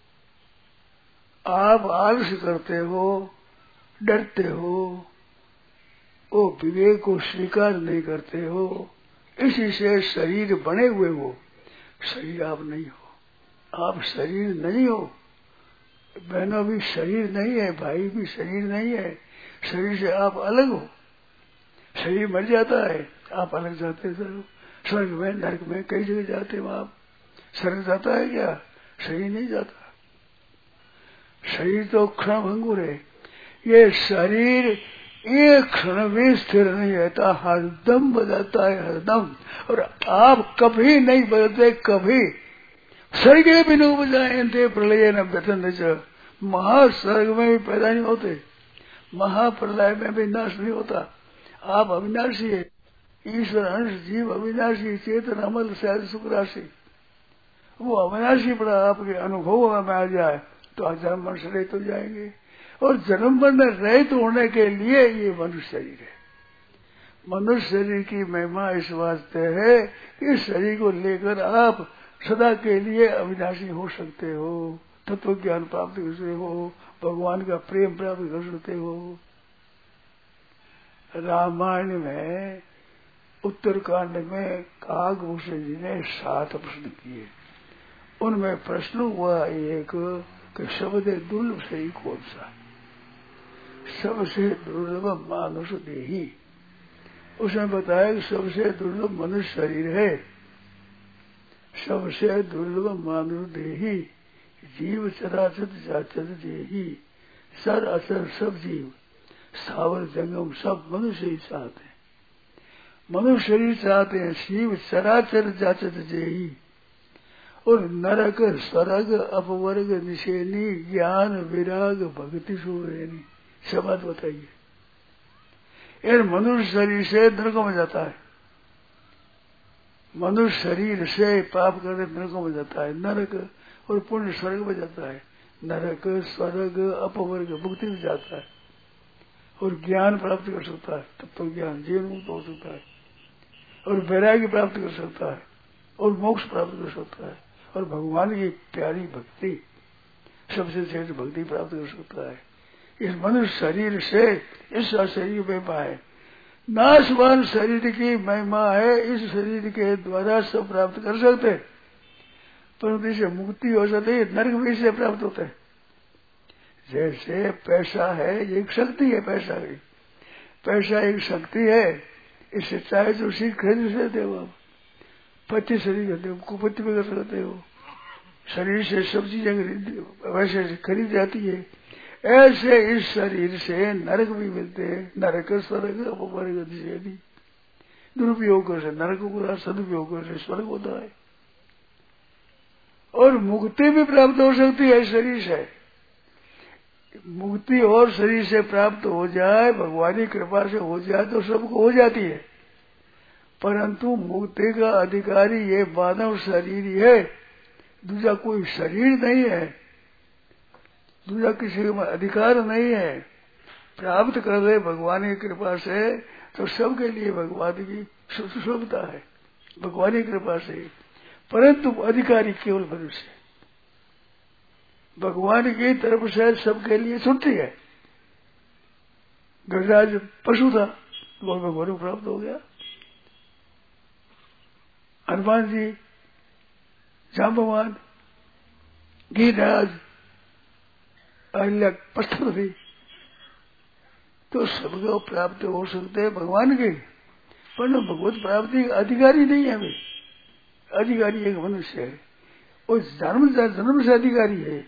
आप आलस्य करते हो, डरते हो, वो विवेक को स्वीकार नहीं करते हो, इसी से शरीर बने हुए हो। शरीर आप नहीं हो, आप शरीर नहीं हो। बहनों भी शरीर नहीं है, भाई भी शरीर नहीं है। शरीर से आप अलग हो। शरीर मर जाता है, आप अलग जाते हो। स्वर्ग में, नरक में, कई जगह जाते हो आप। स्वर्ग जाता है क्या? शरीर नहीं जाता। शरीर तो क्षण भंगुर है। ये शरीर एक क्षण भी स्थिर नहीं रहता, हरदम बदलता है, हरदम। और आप कभी नहीं बदलते, कभी। स्वर्गे भी नहीं उपजायन्ते प्रलय न व्यथन। महास्वर्ग में भी पैदा नहीं होते, महाप्रलय में भी नाश नहीं होता। आप अविनाशी है। ईश्वर अंश जीव अविनाशी, चेतन अमल शायद सुख राशि। वो अविनाशी पड़ा आपके अनुभव में आ जाए तो आप जन्म मरण से रहित हो जाएंगे। और जन्म मरण रहित होने के लिए ये मनुष्य शरीर है। मनुष्य शरीर की महिमा इस वास्ते है कि इस शरीर को लेकर आप सदा के लिए अविनाशी हो सकते हो, तत्व ज्ञान प्राप्त कर सकते हो, भगवान का प्रेम प्राप्त कर सकते हो। रामायण में उत्तरकांड में काकभूषण जी ने सात प्रश्न किए। उनमें प्रश्न हुआ एक कि सबसे दुर्लभ शरीर कौन सा? सबसे दुर्लभ मानुष देही। उसने बताया कि सबसे दुर्लभ मनुष्य शरीर है। सबसे दुर्लभ मानुष देही, जीव चराचर जाचर देही। सर अचर सब जीव, सावर जंगम सब मनुष्य ही चाहते हैं। मनुष्य शरीर चाहते हैं, शिव चराचर जाचर देही। और नरक स्वर्ग अपवर्ग निशेनी, ज्ञान विराग भक्ति सुरेनी। सब बात बताइए। यार मनुष्य शरीर से नरकों में जाता है, मनुष्य शरीर से पाप करके नरकों में जाता है, नरक। और पुण्य स्वर्ग में जाता है। नरक स्वर्ग अपवर्ग मुक्ति में जाता है। और ज्ञान प्राप्त कर सकता है, तब तो ज्ञान जीवन मुक्त हो सकता है। और वैराग्य प्राप्त कर सकता है, और मोक्ष प्राप्त कर सकता है। और भगवान की प्यारी भक्ति, सबसे श्रेष्ठ भक्ति प्राप्त कर सकता है। इस मनुष्य शरीर से इस शरीर में पाए नाशवान शरीर की महिमा है। इस शरीर के द्वारा सब प्राप्त कर सकते, परंतु इसे मुक्ति हो सकती है, नरक भी इससे प्राप्त होते हैं। जैसे पैसा है, ये एक शक्ति है। पैसा की पैसा एक शक्ति है। इससे चाहे तो चीज खरीद सकते हो आप, पच्चीस शरीर करते हो, कुपत्ति भी कर सकते हो। शरीर से सब चीजें वैसे खरीद जाती है। ऐसे इस शरीर से नरक भी मिलते हैं, नरक स्वर्ग अपवर्ग निषेधी। दुरुपयोग से नरक होता है, सदुपयोग से स्वर्ग होता है। और मुक्ति भी प्राप्त हो सकती है शरीर से। मुक्ति और शरीर से प्राप्त हो जाए, भगवान की कृपा से हो जाए तो सबको हो जाती है। परंतु मुक्ति का अधिकारी ये मानव शरीर ही है, दूसरा कोई शरीर नहीं है, दूसरा किसी में अधिकार नहीं है। प्राप्त कर ले भगवान की कृपा से तो सबके लिए भगवान की सुलभता है, भगवान की कृपा से। परंतु अधिकारी केवल मनुष्य, भगवान की तरफ से सबके लिए छुट्टी है। गजराज पशु था, वो भगवान को प्राप्त हो गया। हनुमान जी, जाम्बवान, गिरिराज, अहिल्या पत्थर थी, तो सबको प्राप्त हो सकते हैं भगवान के, पर भगवत प्राप्ति का अधिकारी नहीं है। वे अधिकारी एक मनुष्य है, वो जन्म जन्म से अधिकारी है,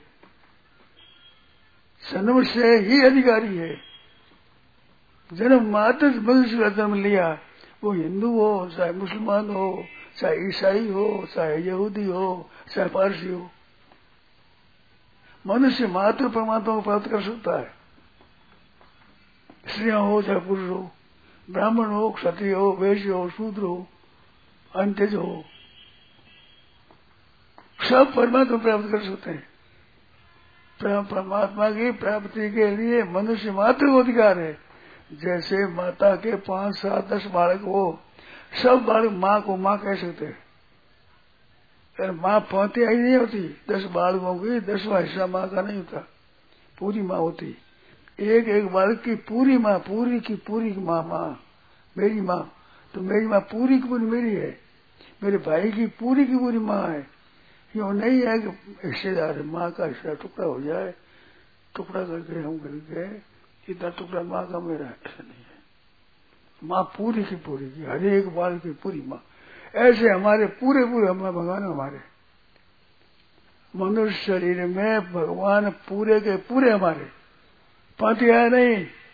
जन्म से ही अधिकारी है। जन्म मात्र मनुष्य का जन्म लिया, वो हिंदू हो, चाहे मुसलमान हो, चाहे ईसाई हो, चाहे यहूदी हो, चाहे पारसी हो, मनुष्य मात्र परमात्मा को प्राप्त कर सकता है। स्त्रियां हो चाहे पुरुष हो, ब्राह्मण हो, क्षत्रिय हो, वैश्य हो, शूद्र हो, अंत्यज हो, सब परमात्मा प्राप्त कर सकते हैं। परमात्मा की प्राप्ति के लिए मनुष्य मात्र को अधिकार है। जैसे माता के पांच सात दस बालक हो, सब बालक माँ को माँ कह सकते हैं, पर माँ पाती आई नहीं होती। दस बालकों की दसवां हिस्सा माँ का नहीं होता, पूरी माँ होती। एक एक बालक की पूरी माँ, पूरी की पूरी माँ, माँ मेरी माँ, तो मेरी माँ पूरी की पूरी मेरी है, मेरे भाई की पूरी की पूरी माँ है। यूँ नहीं है कि हिस्सेदार है, माँ का हिस्सा टुकड़ा हो जाए, टुकड़ा करके हम करके इतना टुकड़ा माँ का मेरा, ऐसा नहीं है। माँ पूरी की पूरी की, हर एक बाल की पूरी माँ। ऐसे हमारे पूरे पूरे हम भगवान हमारे मनुष्य शरीर में भगवान पूरे के पूरे हमारे, पाती है नहीं।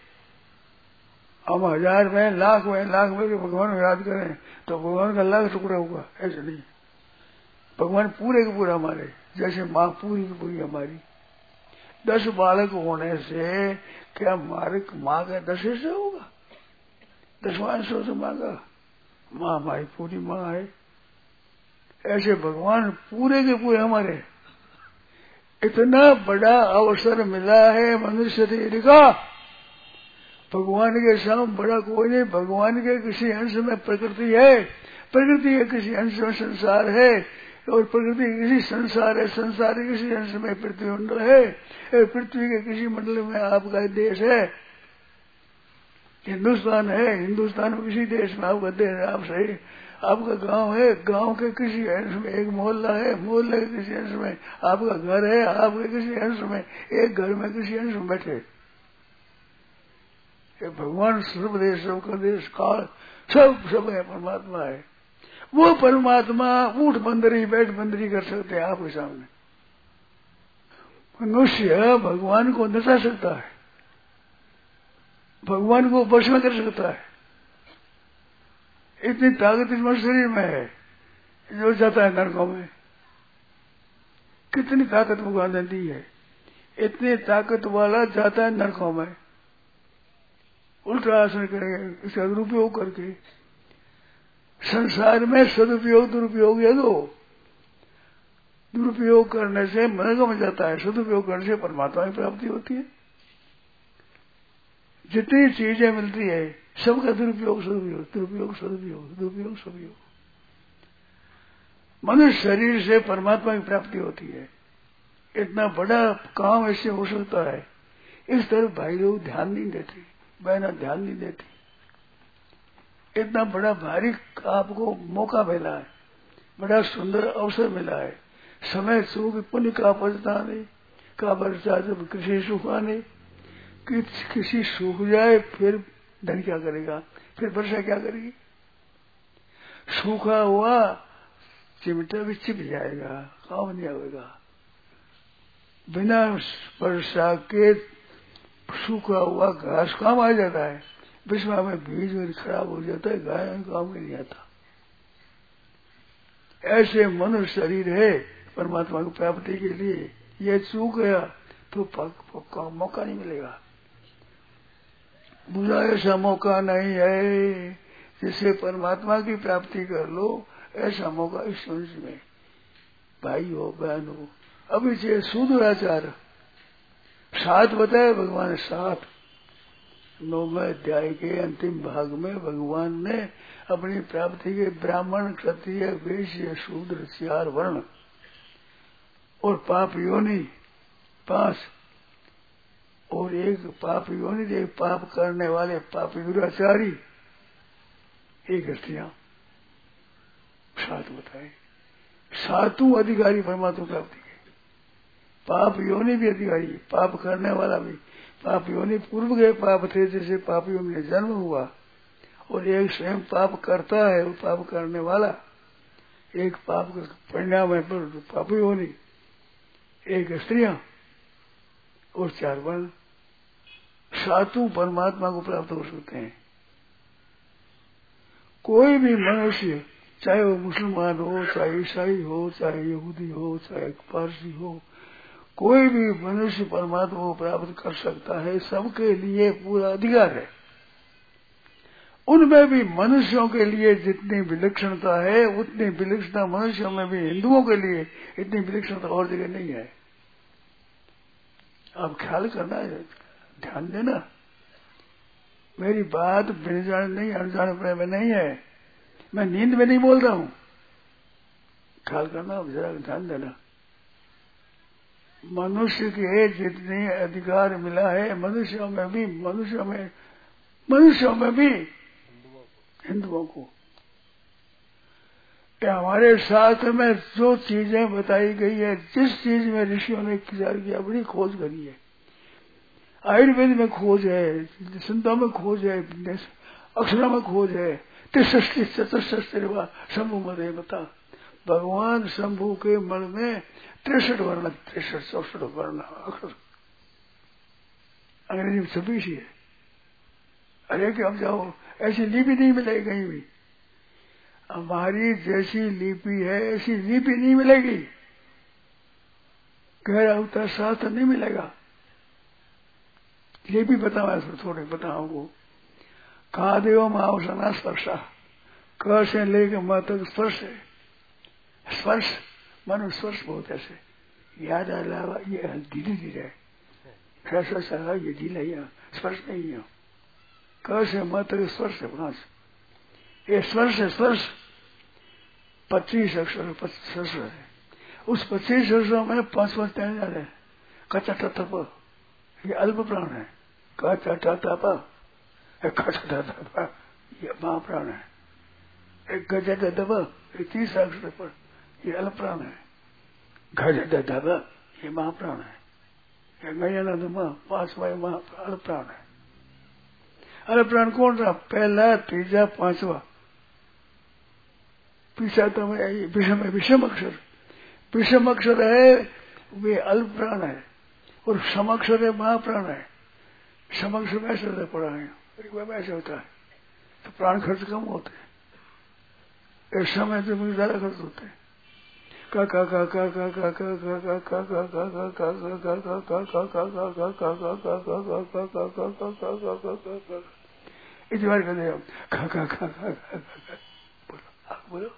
हम हजार में लाख में लाख में भगवान को याद करें तो भगवान का लाख टुकड़ा होगा, ऐसे नहीं। भगवान पूरे के पूरे हमारे, जैसे माँ पूरी की पूरी हमारी। दस बालक होने से क्या हमारे माँ का दस हिस्सा होगा? दसवां हिस्सा तो माँ का, माँ हमारी पूरी माँ है। ऐसे भगवान पूरे के पूरे हमारे। इतना बड़ा अवसर मिला है मनुष्य शरीर का, भगवान के सामने बड़ा कोई नहीं। भगवान के किसी अंश में प्रकृति है, प्रकृति के किसी अंश में संसार है, और प्रकृति के किसी संसार है, संसार के किसी अंश में पृथ्वी मंडल है, पृथ्वी के किसी मंडल में आपका देश है, हिंदुस्तान है, हिंदुस्तान में किसी देश में आपका देश है, आप सही, आपका गांव है, गांव के किसी अंश में एक मोहल्ला है, मोहल्ले के किसी अंश में आपका घर है, आपके किसी अंश में एक घर में किसी अंश में बैठे। ये भगवान सर्वदेश सबका देश काल सब सब है, परमात्मा है। वो परमात्मा ऊँट बंदरी बैठ बंदरी कर सकते हैं आपके सामने। मनुष्य भगवान को नचा सकता है, भगवान को वश में कर सकता है। इतनी ताकत इस शरीर में है, जो जाता है नरकों में। कितनी ताकत भगवान ने दी है, इतनी ताकत वाला जाता है नरकों में, उल्टा आसन करेंगे, इसका दुरुपयोग करके। संसार में सदुपयोग दुरुपयोग है दो। दुरुपयोग करने से नरक में जाता है, सदुपयोग करने से परमात्मा की प्राप्ति होती है। जितनी चीजें मिलती है सबका दुरुपयोग सदुपयोग, दुरुपयोग सदुपयोग, दुरुपयोग सदुपयोग। मनुष्य शरीर से परमात्मा की प्राप्ति होती है। इतना बड़ा काम ऐसे हो सकता है, इस तरफ भाई लोग ध्यान नहीं देते, बहना ध्यान नहीं देती। इतना बड़ा भारी आपको मौका मिला है, बड़ा सुंदर अवसर मिला है। समय सुख पुण्य का पचता नहीं, का वर्षा जब किसी सुख आने, कि किसी सूख जाए फिर धन क्या करेगा, फिर वर्षा क्या करेगी? सूखा हुआ चिमटा भी चिप जाएगा, काम नहीं आएगा। बिना वर्षा के सूखा हुआ घास काम आ जाता है, विश्वा में बीज में खराब हो जाता है, गाय काम में नहीं आता। ऐसे मनुष्य शरीर है परमात्मा की प्राप्ति के लिए, ये चूक गया तो पक्का मौका नहीं मिलेगा। बुरा ऐसा मौका नहीं है जिससे परमात्मा की प्राप्ति कर लो, ऐसा मौका इस मनुष्य में। भाई हो बहन हो, अभी से सूत्राचार सात बताए भगवान ने, सात नौवें अध्याय के अंतिम भाग में भगवान ने अपनी प्राप्ति के ब्राह्मण क्षत्रिय वैश्य शूद्र चार वर्ण और पाप योनि पांच, और एक पाप योनि, एक पाप करने वाले पापी दुराचारी, एक स्त्रियां, सात बताए। सातों अधिकारी परमात्मा प्राप्ति के। पाप योनि भी अधिकारी, पाप करने वाला भी, पाप योनि पूर्व के पाप थे जैसे पाप योनि में जन्म हुआ, और एक स्वयं पाप करता है और पाप करने वाला, एक पाप का परिणाम है पर पाप योनि, एक स्त्रियां और चार वर्ण, सातों परमात्मा को प्राप्त हो सकते हैं। कोई भी मनुष्य, चाहे वो मुसलमान हो, चाहे ईसाई हो, चाहे यहूदी हो, चाहे पारसी हो, कोई भी मनुष्य परमात्मा को प्राप्त कर सकता है, सबके लिए पूरा अधिकार है। उनमें भी मनुष्यों के लिए जितनी विलक्षणता है उतनी विलक्षणता मनुष्यों में भी, हिंदुओं के लिए इतनी विलक्षणता और जगह नहीं है। आप ख्याल करना है, ध्यान देना, मेरी बात बिन जाने नहीं अनजाने में नहीं है, मैं नींद में नहीं बोल रहा हूं, ख्याल करना, जरा ध्यान देना। मनुष्य के जितने अधिकार मिला है मनुष्यों में भी, मनुष्यों में मनुष्यों में भी हिंदुओं को, हमारे शास्त्र में जो चीजें बताई गई है, जिस चीज में ऋषियों ने विचार किया, बड़ी खोज करी है। आयुर्वेद में खोज है, संतों में खोज है, अक्षरों में खोज है, त्रिष्टि चतुष्टि शंभु मदे बता। भगवान शंभु के मन में तिरसठ वर्ण, तिरसठ चौसठ वर्ण अक्षर, अंग्रेजी में छब्बीस ही है। अरे कि अब जाओ, ऐसी लिपि नहीं मिलेगी कहीं भी, हमारी जैसी लिपि है ऐसी लिपि नहीं मिलेगी, गहरा उतर शास्त्र नहीं मिलेगा। लिपि बताओ, थोड़े बताओ को, कहा देव मावसना स्पर्शा, क से लेकर म तक स्पर्श है, स्पर्श मानो स्पर्श बहुत ऐसे याद आ रहा, ये धीरे धीरे ऐसा सा, ये ढीला यहाँ स्पर्श नहीं है। क से म तक स्पर्श है, पांच, ये स्पर्श है, स्पर्श पच्चीस अक्षर पच्चीस अक्षर है, उस पच्चीस अक्षरों में पांच पांच तैयार है। कच्चा तप, ये अल्प प्राण है, कच्चा तप, कच्चा तप ये महाप्राण है। एक गजद दब, ये तीस अक्षर पर, ये अल्प प्राण है। गजद दब ये महाप्राण है। गयानंद मां पांचवा महा अल्प प्राण है। अल्प प्राण कौन सा? पहला, तीजा, पांचवा, पीछा तो विषम विषम अक्षर, विषम अक्षर है वे अल्प प्राण है, और समक्षर है महाप्राण है। समक्षर में ऐसे पड़ा है, ऐसे होता है तो प्राण खर्च कम होते हैं, इस समय तो मुझे ज्यादा खर्च होते हैं। का का का का का का का का का का का का का का का का का इस बार कर दे, खा खा खा खा खा बोलो बोलो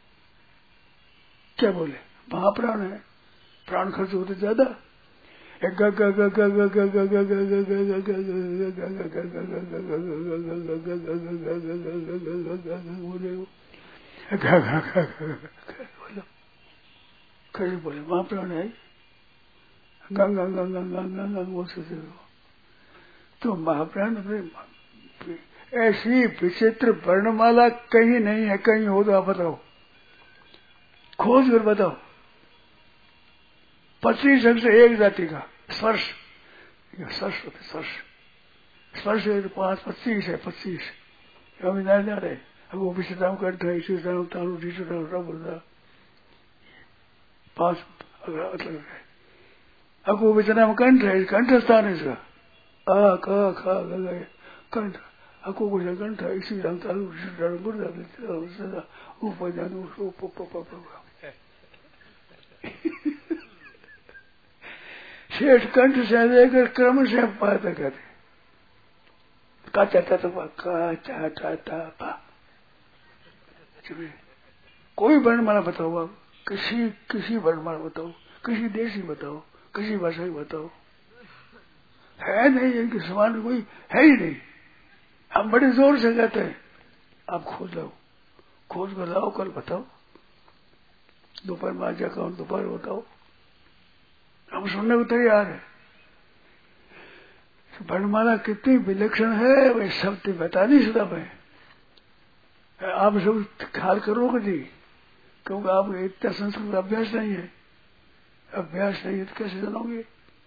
क्या बोले? महाप्राण है, प्राण खर्च होते ज्यादा। कैसे बोले? महाप्राण है, गंगा गंगा गंगा बोल सकते हो तो महाप्राण। ऐसी विचित्र वर्णमाला कहीं नहीं है, कहीं हो तो आप बताओ, खोज कर बताओ। पच्चीस अंक से एक जाति का स्पर्श, स्पर्श स्पर्श स्पर्श है तो पांच पच्चीस है, पच्चीस अभिनार है। अब वो विश्राम करता है, इसी तरह तारू ढीसू बोलता पांच अलग है। अब वो विश्राम कंठ है, कंठ स्थान है इसका, आ क ख ग कंठ, अको को कंठ है, इसी तरह तारू ढीसू बोलता ऊपर जान शेष कंठ से लेकर क्रम से पार तक करते, का चाहता था का चाहता था। कोई वर्णमाला बताओ आप, किसी किसी वर्णमाला बताओ, किसी देश की बताओ, किसी भाषा की बताओ, है नहीं, इनके समान कोई है ही नहीं। हम बड़े जोर से कहते हैं, आप खोज लाओ, खोज कर लाओ, कल बताओ, दोपहर में आ जाकर दोपहर बताओ, हम सुनने को तैयार है। तो वर्णमाला कितनी विलक्षण है वही शब्द बता नहीं सकता मैं। आप सब ख्याल करोगे जी, क्योंकि आपको इतना संस्कृत का अभ्यास नहीं है। अभ्यास नहीं है तो कैसे जानोगे?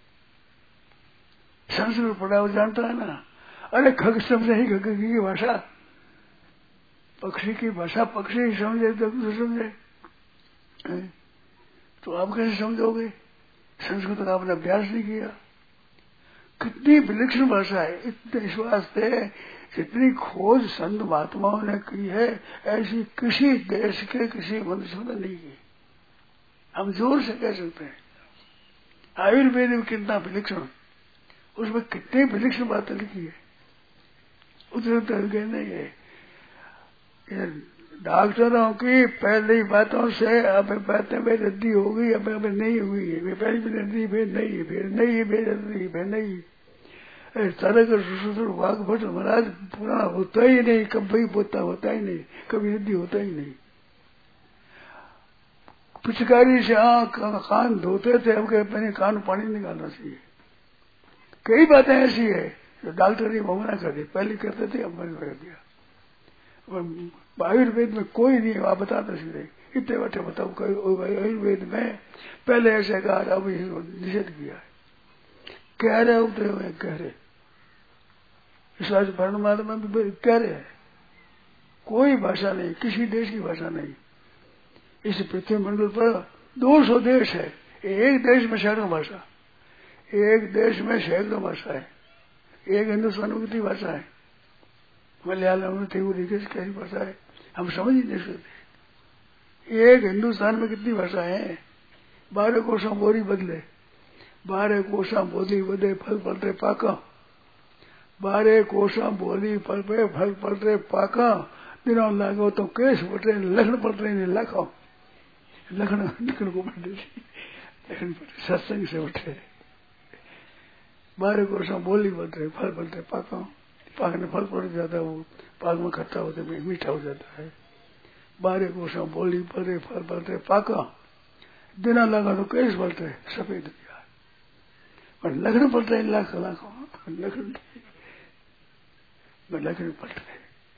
संस्कृत पढ़ा वो जानता है ना। अरे खग समझे ही खग की भाषा, पक्षी की भाषा पक्षी ही समझे तो समझे, तो आप कैसे समझोगे? संस्कृत का आपने अभ्यास नहीं किया। कितनी विलक्षण भाषा है, इतने विश्वास थे, जितनी खोज संत महात्माओं ने की है ऐसी किसी देश के किसी मनुष्य ने नहीं की। हम जोर से कह सकते हैं। आयुर्वेद में कितना विलक्षण, उसमें कितनी विलक्षण बातें लिखी है, उतने तरीके नहीं है। डॉक्टरों की पहली बातों से अब बातें में रद्दी हो गई, अब अब नहीं हुई है, पहली भी रद्दी फिर नहीं, फिर नहीं फिर रद्दी फिर नहीं। तरह का सुसूत्र वाघ भट्ट महाराज पुराना होता ही नहीं, कभी पोता होता ही नहीं, कभी रद्दी होता ही नहीं। पिचकारी से आंख कान धोते थे, अब अपने कान पानी निकालना चाहिए। कई बातें ऐसी है जो डॉक्टर ने मना कर दी, पहले करते थे अब मन कर दिया। आयुर्वेद में कोई नहीं, आप बता नहीं सकते। इतने बैठे बताओ आयुर्वेद में पहले ऐसे कहा, अब निषेध किया है, कह रहे उतरे हुए कह रहे। इस आज वर्णमाला में भी कह रहे हैं, कोई भाषा नहीं, किसी देश की भाषा नहीं। इस पृथ्वी मंडल पर दो सौ देश है, एक देश में सैकड़ों भाषा, एक देश में सैकड़ों भाषा है। एक हिंदुस्तान में कितनी भाषा है? मलयालम में तेलुगु कैसी भाषा है, हम समझ ही नहीं सकते। एक हिंदुस्तान में कितनी भाषा है? बारह कोशों बोरी बदले, बारह कोशों बोली बदले फल पलटे पाका, बारह कोशों बोली फल पे फल पलटे पाका, दिनों लागो तो केस बटे लखन पलटे नहीं लाखो, लखन लखन को बटे लखन पलटे सत्संग से उठे। बारह कोशों बोली बदले फल पलटे पाका, पाकने फल पड़ जाता है, वो पाक में खट्टा होता है, मीठा हो जाता है। बारह कोशों बोली पलटे फल पलटे पाका, दिना लगा तो केस पलटे सफेद दिया, और लखन पलटे लाख लाखों लखन में लखन पलटे।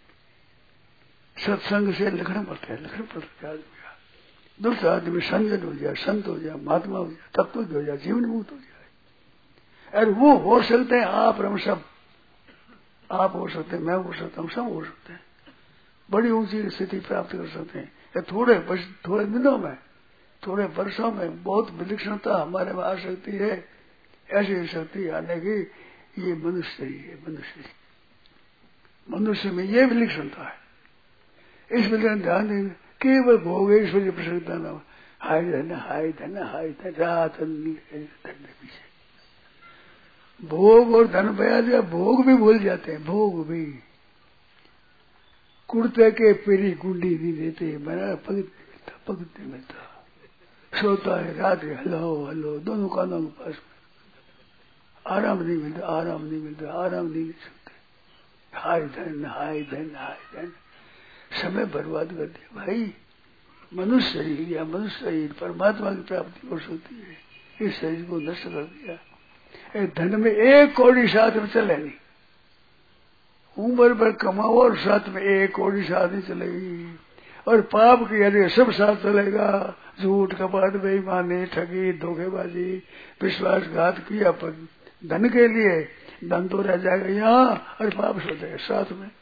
सत्संग से लखन पलटे, लखन पलटे आदमी दुष्ट आदमी संजन हो जाए, संत हो जाए, महात्मा हो जाए, तत्व हो जाए, जीवन मुक्त हो जाए। और वो हो सकते हैं आप हम सब, आप हो सकते हैं, मैं हो सकता हूँ, सब हो सकते हैं, बड़ी ऊंची स्थिति प्राप्त कर सकते हैं। थोड़े थोड़े दिनों में, थोड़े वर्षों में बहुत विलक्षणता हमारे में आ सकती है। ऐसी शक्ति आने की ये मनुष्य ही है। मनुष्य मनुष्य में ये विलक्षणता है। इस विलक्षण ध्यान देंगे, केवल भोग ईश्वरीय प्रसन्नता न, हाय धन हाय धन हाय धन रात धन पीछे भोग और धन बया दिया, भोग भी भूल जाते हैं। भोग भी कुर्ते के पेरी गुंडी नहीं देते, मेरा पगत नहीं मिलता, पगत नहीं मिलता, सोता है रात हलो हलो दोनों कानों के पास में, आराम नहीं मिलता, आराम नहीं मिलता, आराम नहीं मिल सकते। हाय धन हाय धन हाय धन, समय बर्बाद कर दिया भाई। मनुष्य शरीर या मनुष्य शरीर परमात्मा की प्राप्ति हो सकती है, इस शरीर को नष्ट कर दिया। धन में एक कौड़ी साथ में चले नहीं, उम्र भर कमाओ और साथ में एक कौड़ी साथ नहीं चलेगी। और पाप की यदि सब साथ चलेगा, झूठ कपट बेईमानी ठगी धोखेबाजी विश्वासघात किया पर धन के लिए, धन तो रह जाएगा यहाँ और पाप सो जाएगा साथ में।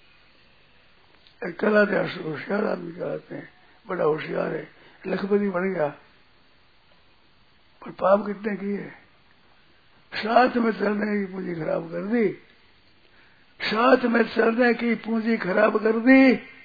कहलाते होशियार आदमी कहलाते हैं, बड़ा होशियार है, लखपति बन गया, पर पाप कितने किए? साथ में चलने की पूंजी खराब कर दी, साथ में चलने की पूंजी खराब कर दी।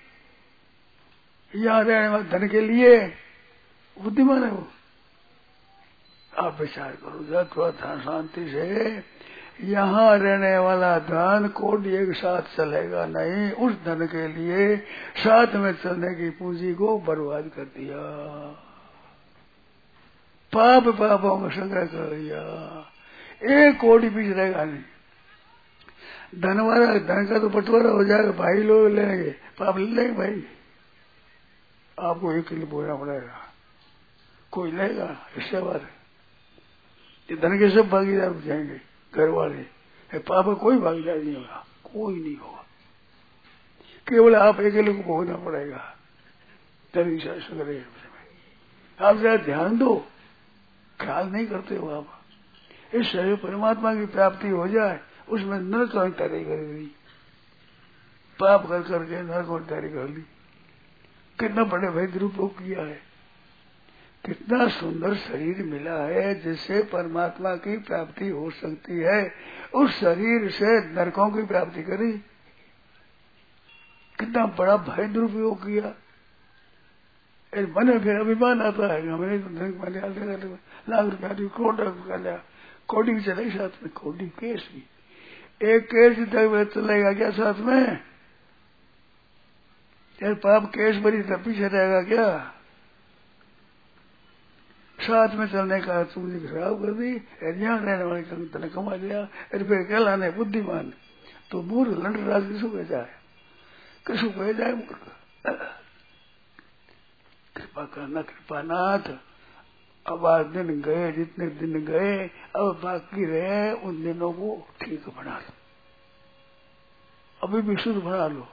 यहाँ रहने वाले धन के लिए बुद्धिमान है वो। आप विचार करो जरा थोड़ा ध्यान शांति से, यहाँ रहने वाला धन कोट एक साथ चलेगा नहीं, उस धन के लिए साथ में चलने की पूंजी को बर्बाद कर दिया, पाप पापों का संग्रह कर दिया, एक कोड़ी बीच रहेगा नहीं। धन वाला धन का तो बंटवारा हो जाएगा, भाई लोग लेंगे, पाप ले लेंगे भाई, आपको एक किलो बोना पड़ेगा, कोई लेगा इससे बात। ये धन के सब भागीदार हो जाएंगे, घर वाले। पाप का कोई भागीदार नहीं होगा, कोई नहीं होगा, केवल आप अकेले को भोगना पड़ेगा। धन संग्रह आप जरा ध्यान दो, ख्याल नहीं करते हो आप। इस शरीर परमात्मा की प्राप्ति हो जाए, उसमें नरक की तैयारी कर ली, पाप कर करके नरक की तैयारी कर ली। कितना बड़े भाई दुरुपयोग किया है। कितना सुंदर शरीर मिला है जिससे परमात्मा की प्राप्ति हो सकती है, उस शरीर से नरकों की प्राप्ति करी। कितना बड़ा भाई दुरुपयोग किया। मन में फिर अभिमान आता है, हमने तो लाख रुपया दी, करोड़ रुपया लिया, कोटी भी चलेगी साथ में, कोटी केस भी, एक केस तक चलेगा क्या साथ में? यार पाप केस बड़ी तब पीछे रहेगा क्या? साथ में चलने का तुमने खराब कर दी, ध्यान रहने वाले तने कमा लिया, अरे फिर कहलाने बुद्धिमान तो मूर्ख लंड राज किसको कह जाए, किसको कह जाए मूर्ख। कृपा करना कृपानाथ। अब आज दिन गए, जितने दिन गए अब बाकी रहे उन दिनों को ठीक बना लो, अभी भी शुद्ध बना लो।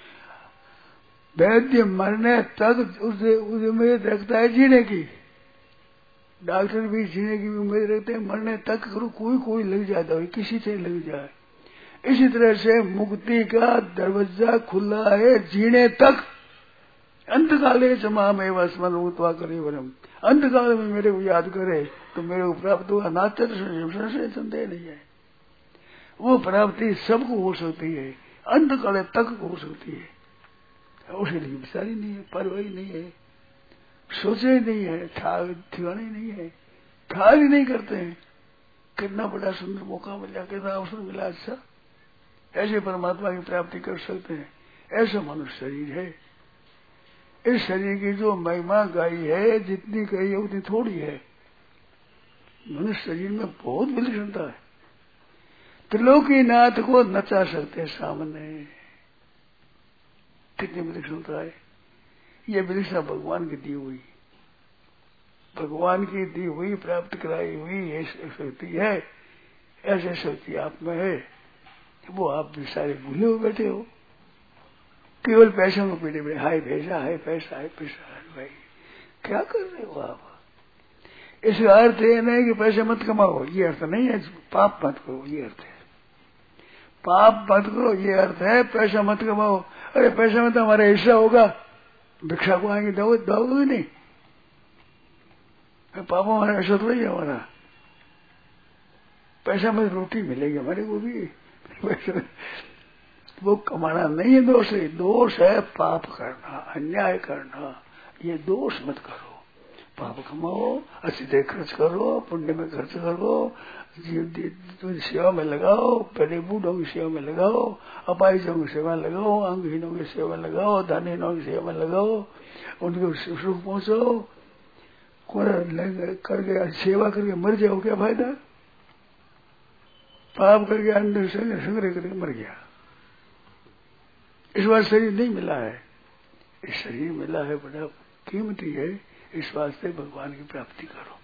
वैद्य मरने तक उसे उम्मीद रखता है जीने की, डॉक्टर भी जीने की उम्मीद रखते हैं, मरने तक कोई कोई लग जाता है, किसी से लग जाए। इसी तरह से मुक्ति का दरवाजा खुला है जीने तक। अंतकाले क्षमा में वस्मन उतवा करे वरम, अंतकाल में मेरे को याद करे तो मेरे को प्राप्त हुआ, नाचर से संदेह नहीं है। वो प्राप्ति सबको हो सकती है, अंतकाल तक हो सकती है। उसे लिए विचारी नहीं है, परवाही नहीं है, सोचे नहीं है, ठिकाने नहीं है, ख्याल ही नहीं करते हैं। कितना बड़ा सुंदर मौका मिला, कितना अवसर मिला। अच्छा ऐसे परमात्मा की प्राप्ति कर सकते हैं, ऐसा मनुष्य शरीर है। इस शरीर की जो महिमा गाई है, जितनी कही है उतनी थोड़ी है। मनुष्य शरीर में बहुत विलक्षणता है। त्रिलोकीनाथ को नचा सकते हैं सामने, कितनी विलक्षणता है। ये विलक्षणता भगवान की दी हुई, भगवान की दी हुई प्राप्त कराई हुई ये शक्ति है। ऐसे शक्ति आप में है, वो आप भी सारे भूले हुए बैठे हो, केवल पैसे को पीड़े में, हाय पैसा हाय पैसा हाय पैसा। भाई क्या कर रहे हो आप? इसका अर्थ ये नहीं कि पैसे मत कमाओ, ये अर्थ नहीं है। पाप मत करो, ये अर्थ है। पाप मत करो, ये अर्थ है। पैसा मत कमाओ, अरे पैसे में तो हमारा हिस्सा होगा, भिक्षा को आएंगे दो दोगे नहीं, पापा हमारा ऐसा तो नहीं है। हमारा पैसा में रोटी मिलेगी हमारे को भी, वो कमाना नहीं है दोष है। दोष है पाप करना, अन्याय करना। ये दोष मत करो। पाप कमाओ, अच्छी तरह खर्च करो, पुण्य में खर्च करो, जीव सेवा में लगाओ, पहले बूढ़ों की सेवा में लगाओ, अपाहिजों की सेवा में लगाओ, अंगहीनों की सेवा में लगाओ, धनहीनों की सेवा में लगाओ, उनको सुख पहुंचाओ। करके सेवा करके मर जाओ, क्या फायदा? पाप करके अंदर संग्रह करके मर गया। इस बार शरीर नहीं मिला है, इस शरीर मिला है बड़ा कीमती है। इस वास्ते भगवान की प्राप्ति करो।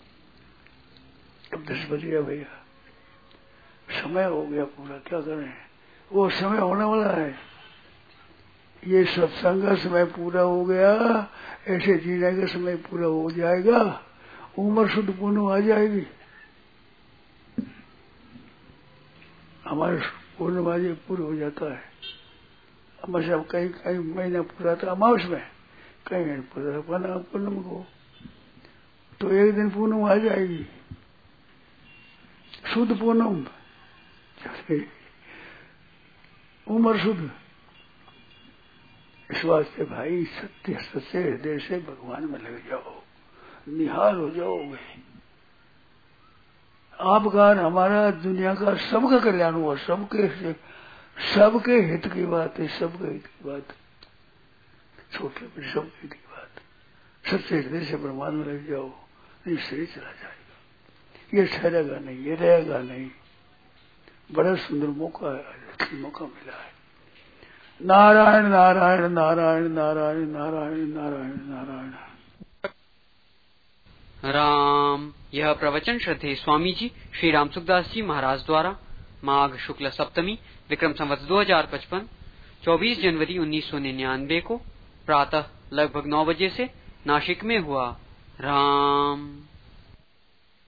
अब दस बज गया भैया, समय हो गया पूरा, क्या करें? वो समय होने वाला है। ये सत्संग का समय पूरा हो गया, ऐसे जीने का समय पूरा हो जाएगा, उम्र शुद्ध पूर्ण आ जाएगी। हमारे पूर्णमासी पूरा हो जाता है। हमारे अब कहीं कहीं महीना पूरा था अमावस में, कहीं पूरा था पूर्णम को, तो एक दिन पूर्णम आ जाएगी, शुद्ध पूर्णम, उम्र शुद्ध। इस वास्ते भाई सत्य सच्चे हृदय से भगवान में लग जाओ, निहाल हो जाओगे। आपका हमारा दुनिया का सबका कल्याण हुआ, सबके सबके हित की बात है, सबके हित की बात, छोटे बड़े सबके हित की बात। सच्चे हृदय से भगवान में लग जाओ, नहीं शरीर चला जाएगा, ये ठहरेगा नहीं, ये रहेगा नहीं। बड़ा सुंदर मौका है, मौका मिला है। नारायण नारायण नारायण नारायण नारायण नारायण नारायण। राम। यह प्रवचन श्रद्धेय स्वामी जी श्री राम सुखदास जी महाराज द्वारा माघ शुक्ल सप्तमी विक्रम संवत दो हजार पचपन चौबीस जनवरी उन्नीस सौ निन्यानवे को प्रातः लगभग नौ बजे से नासिक में हुआ। राम।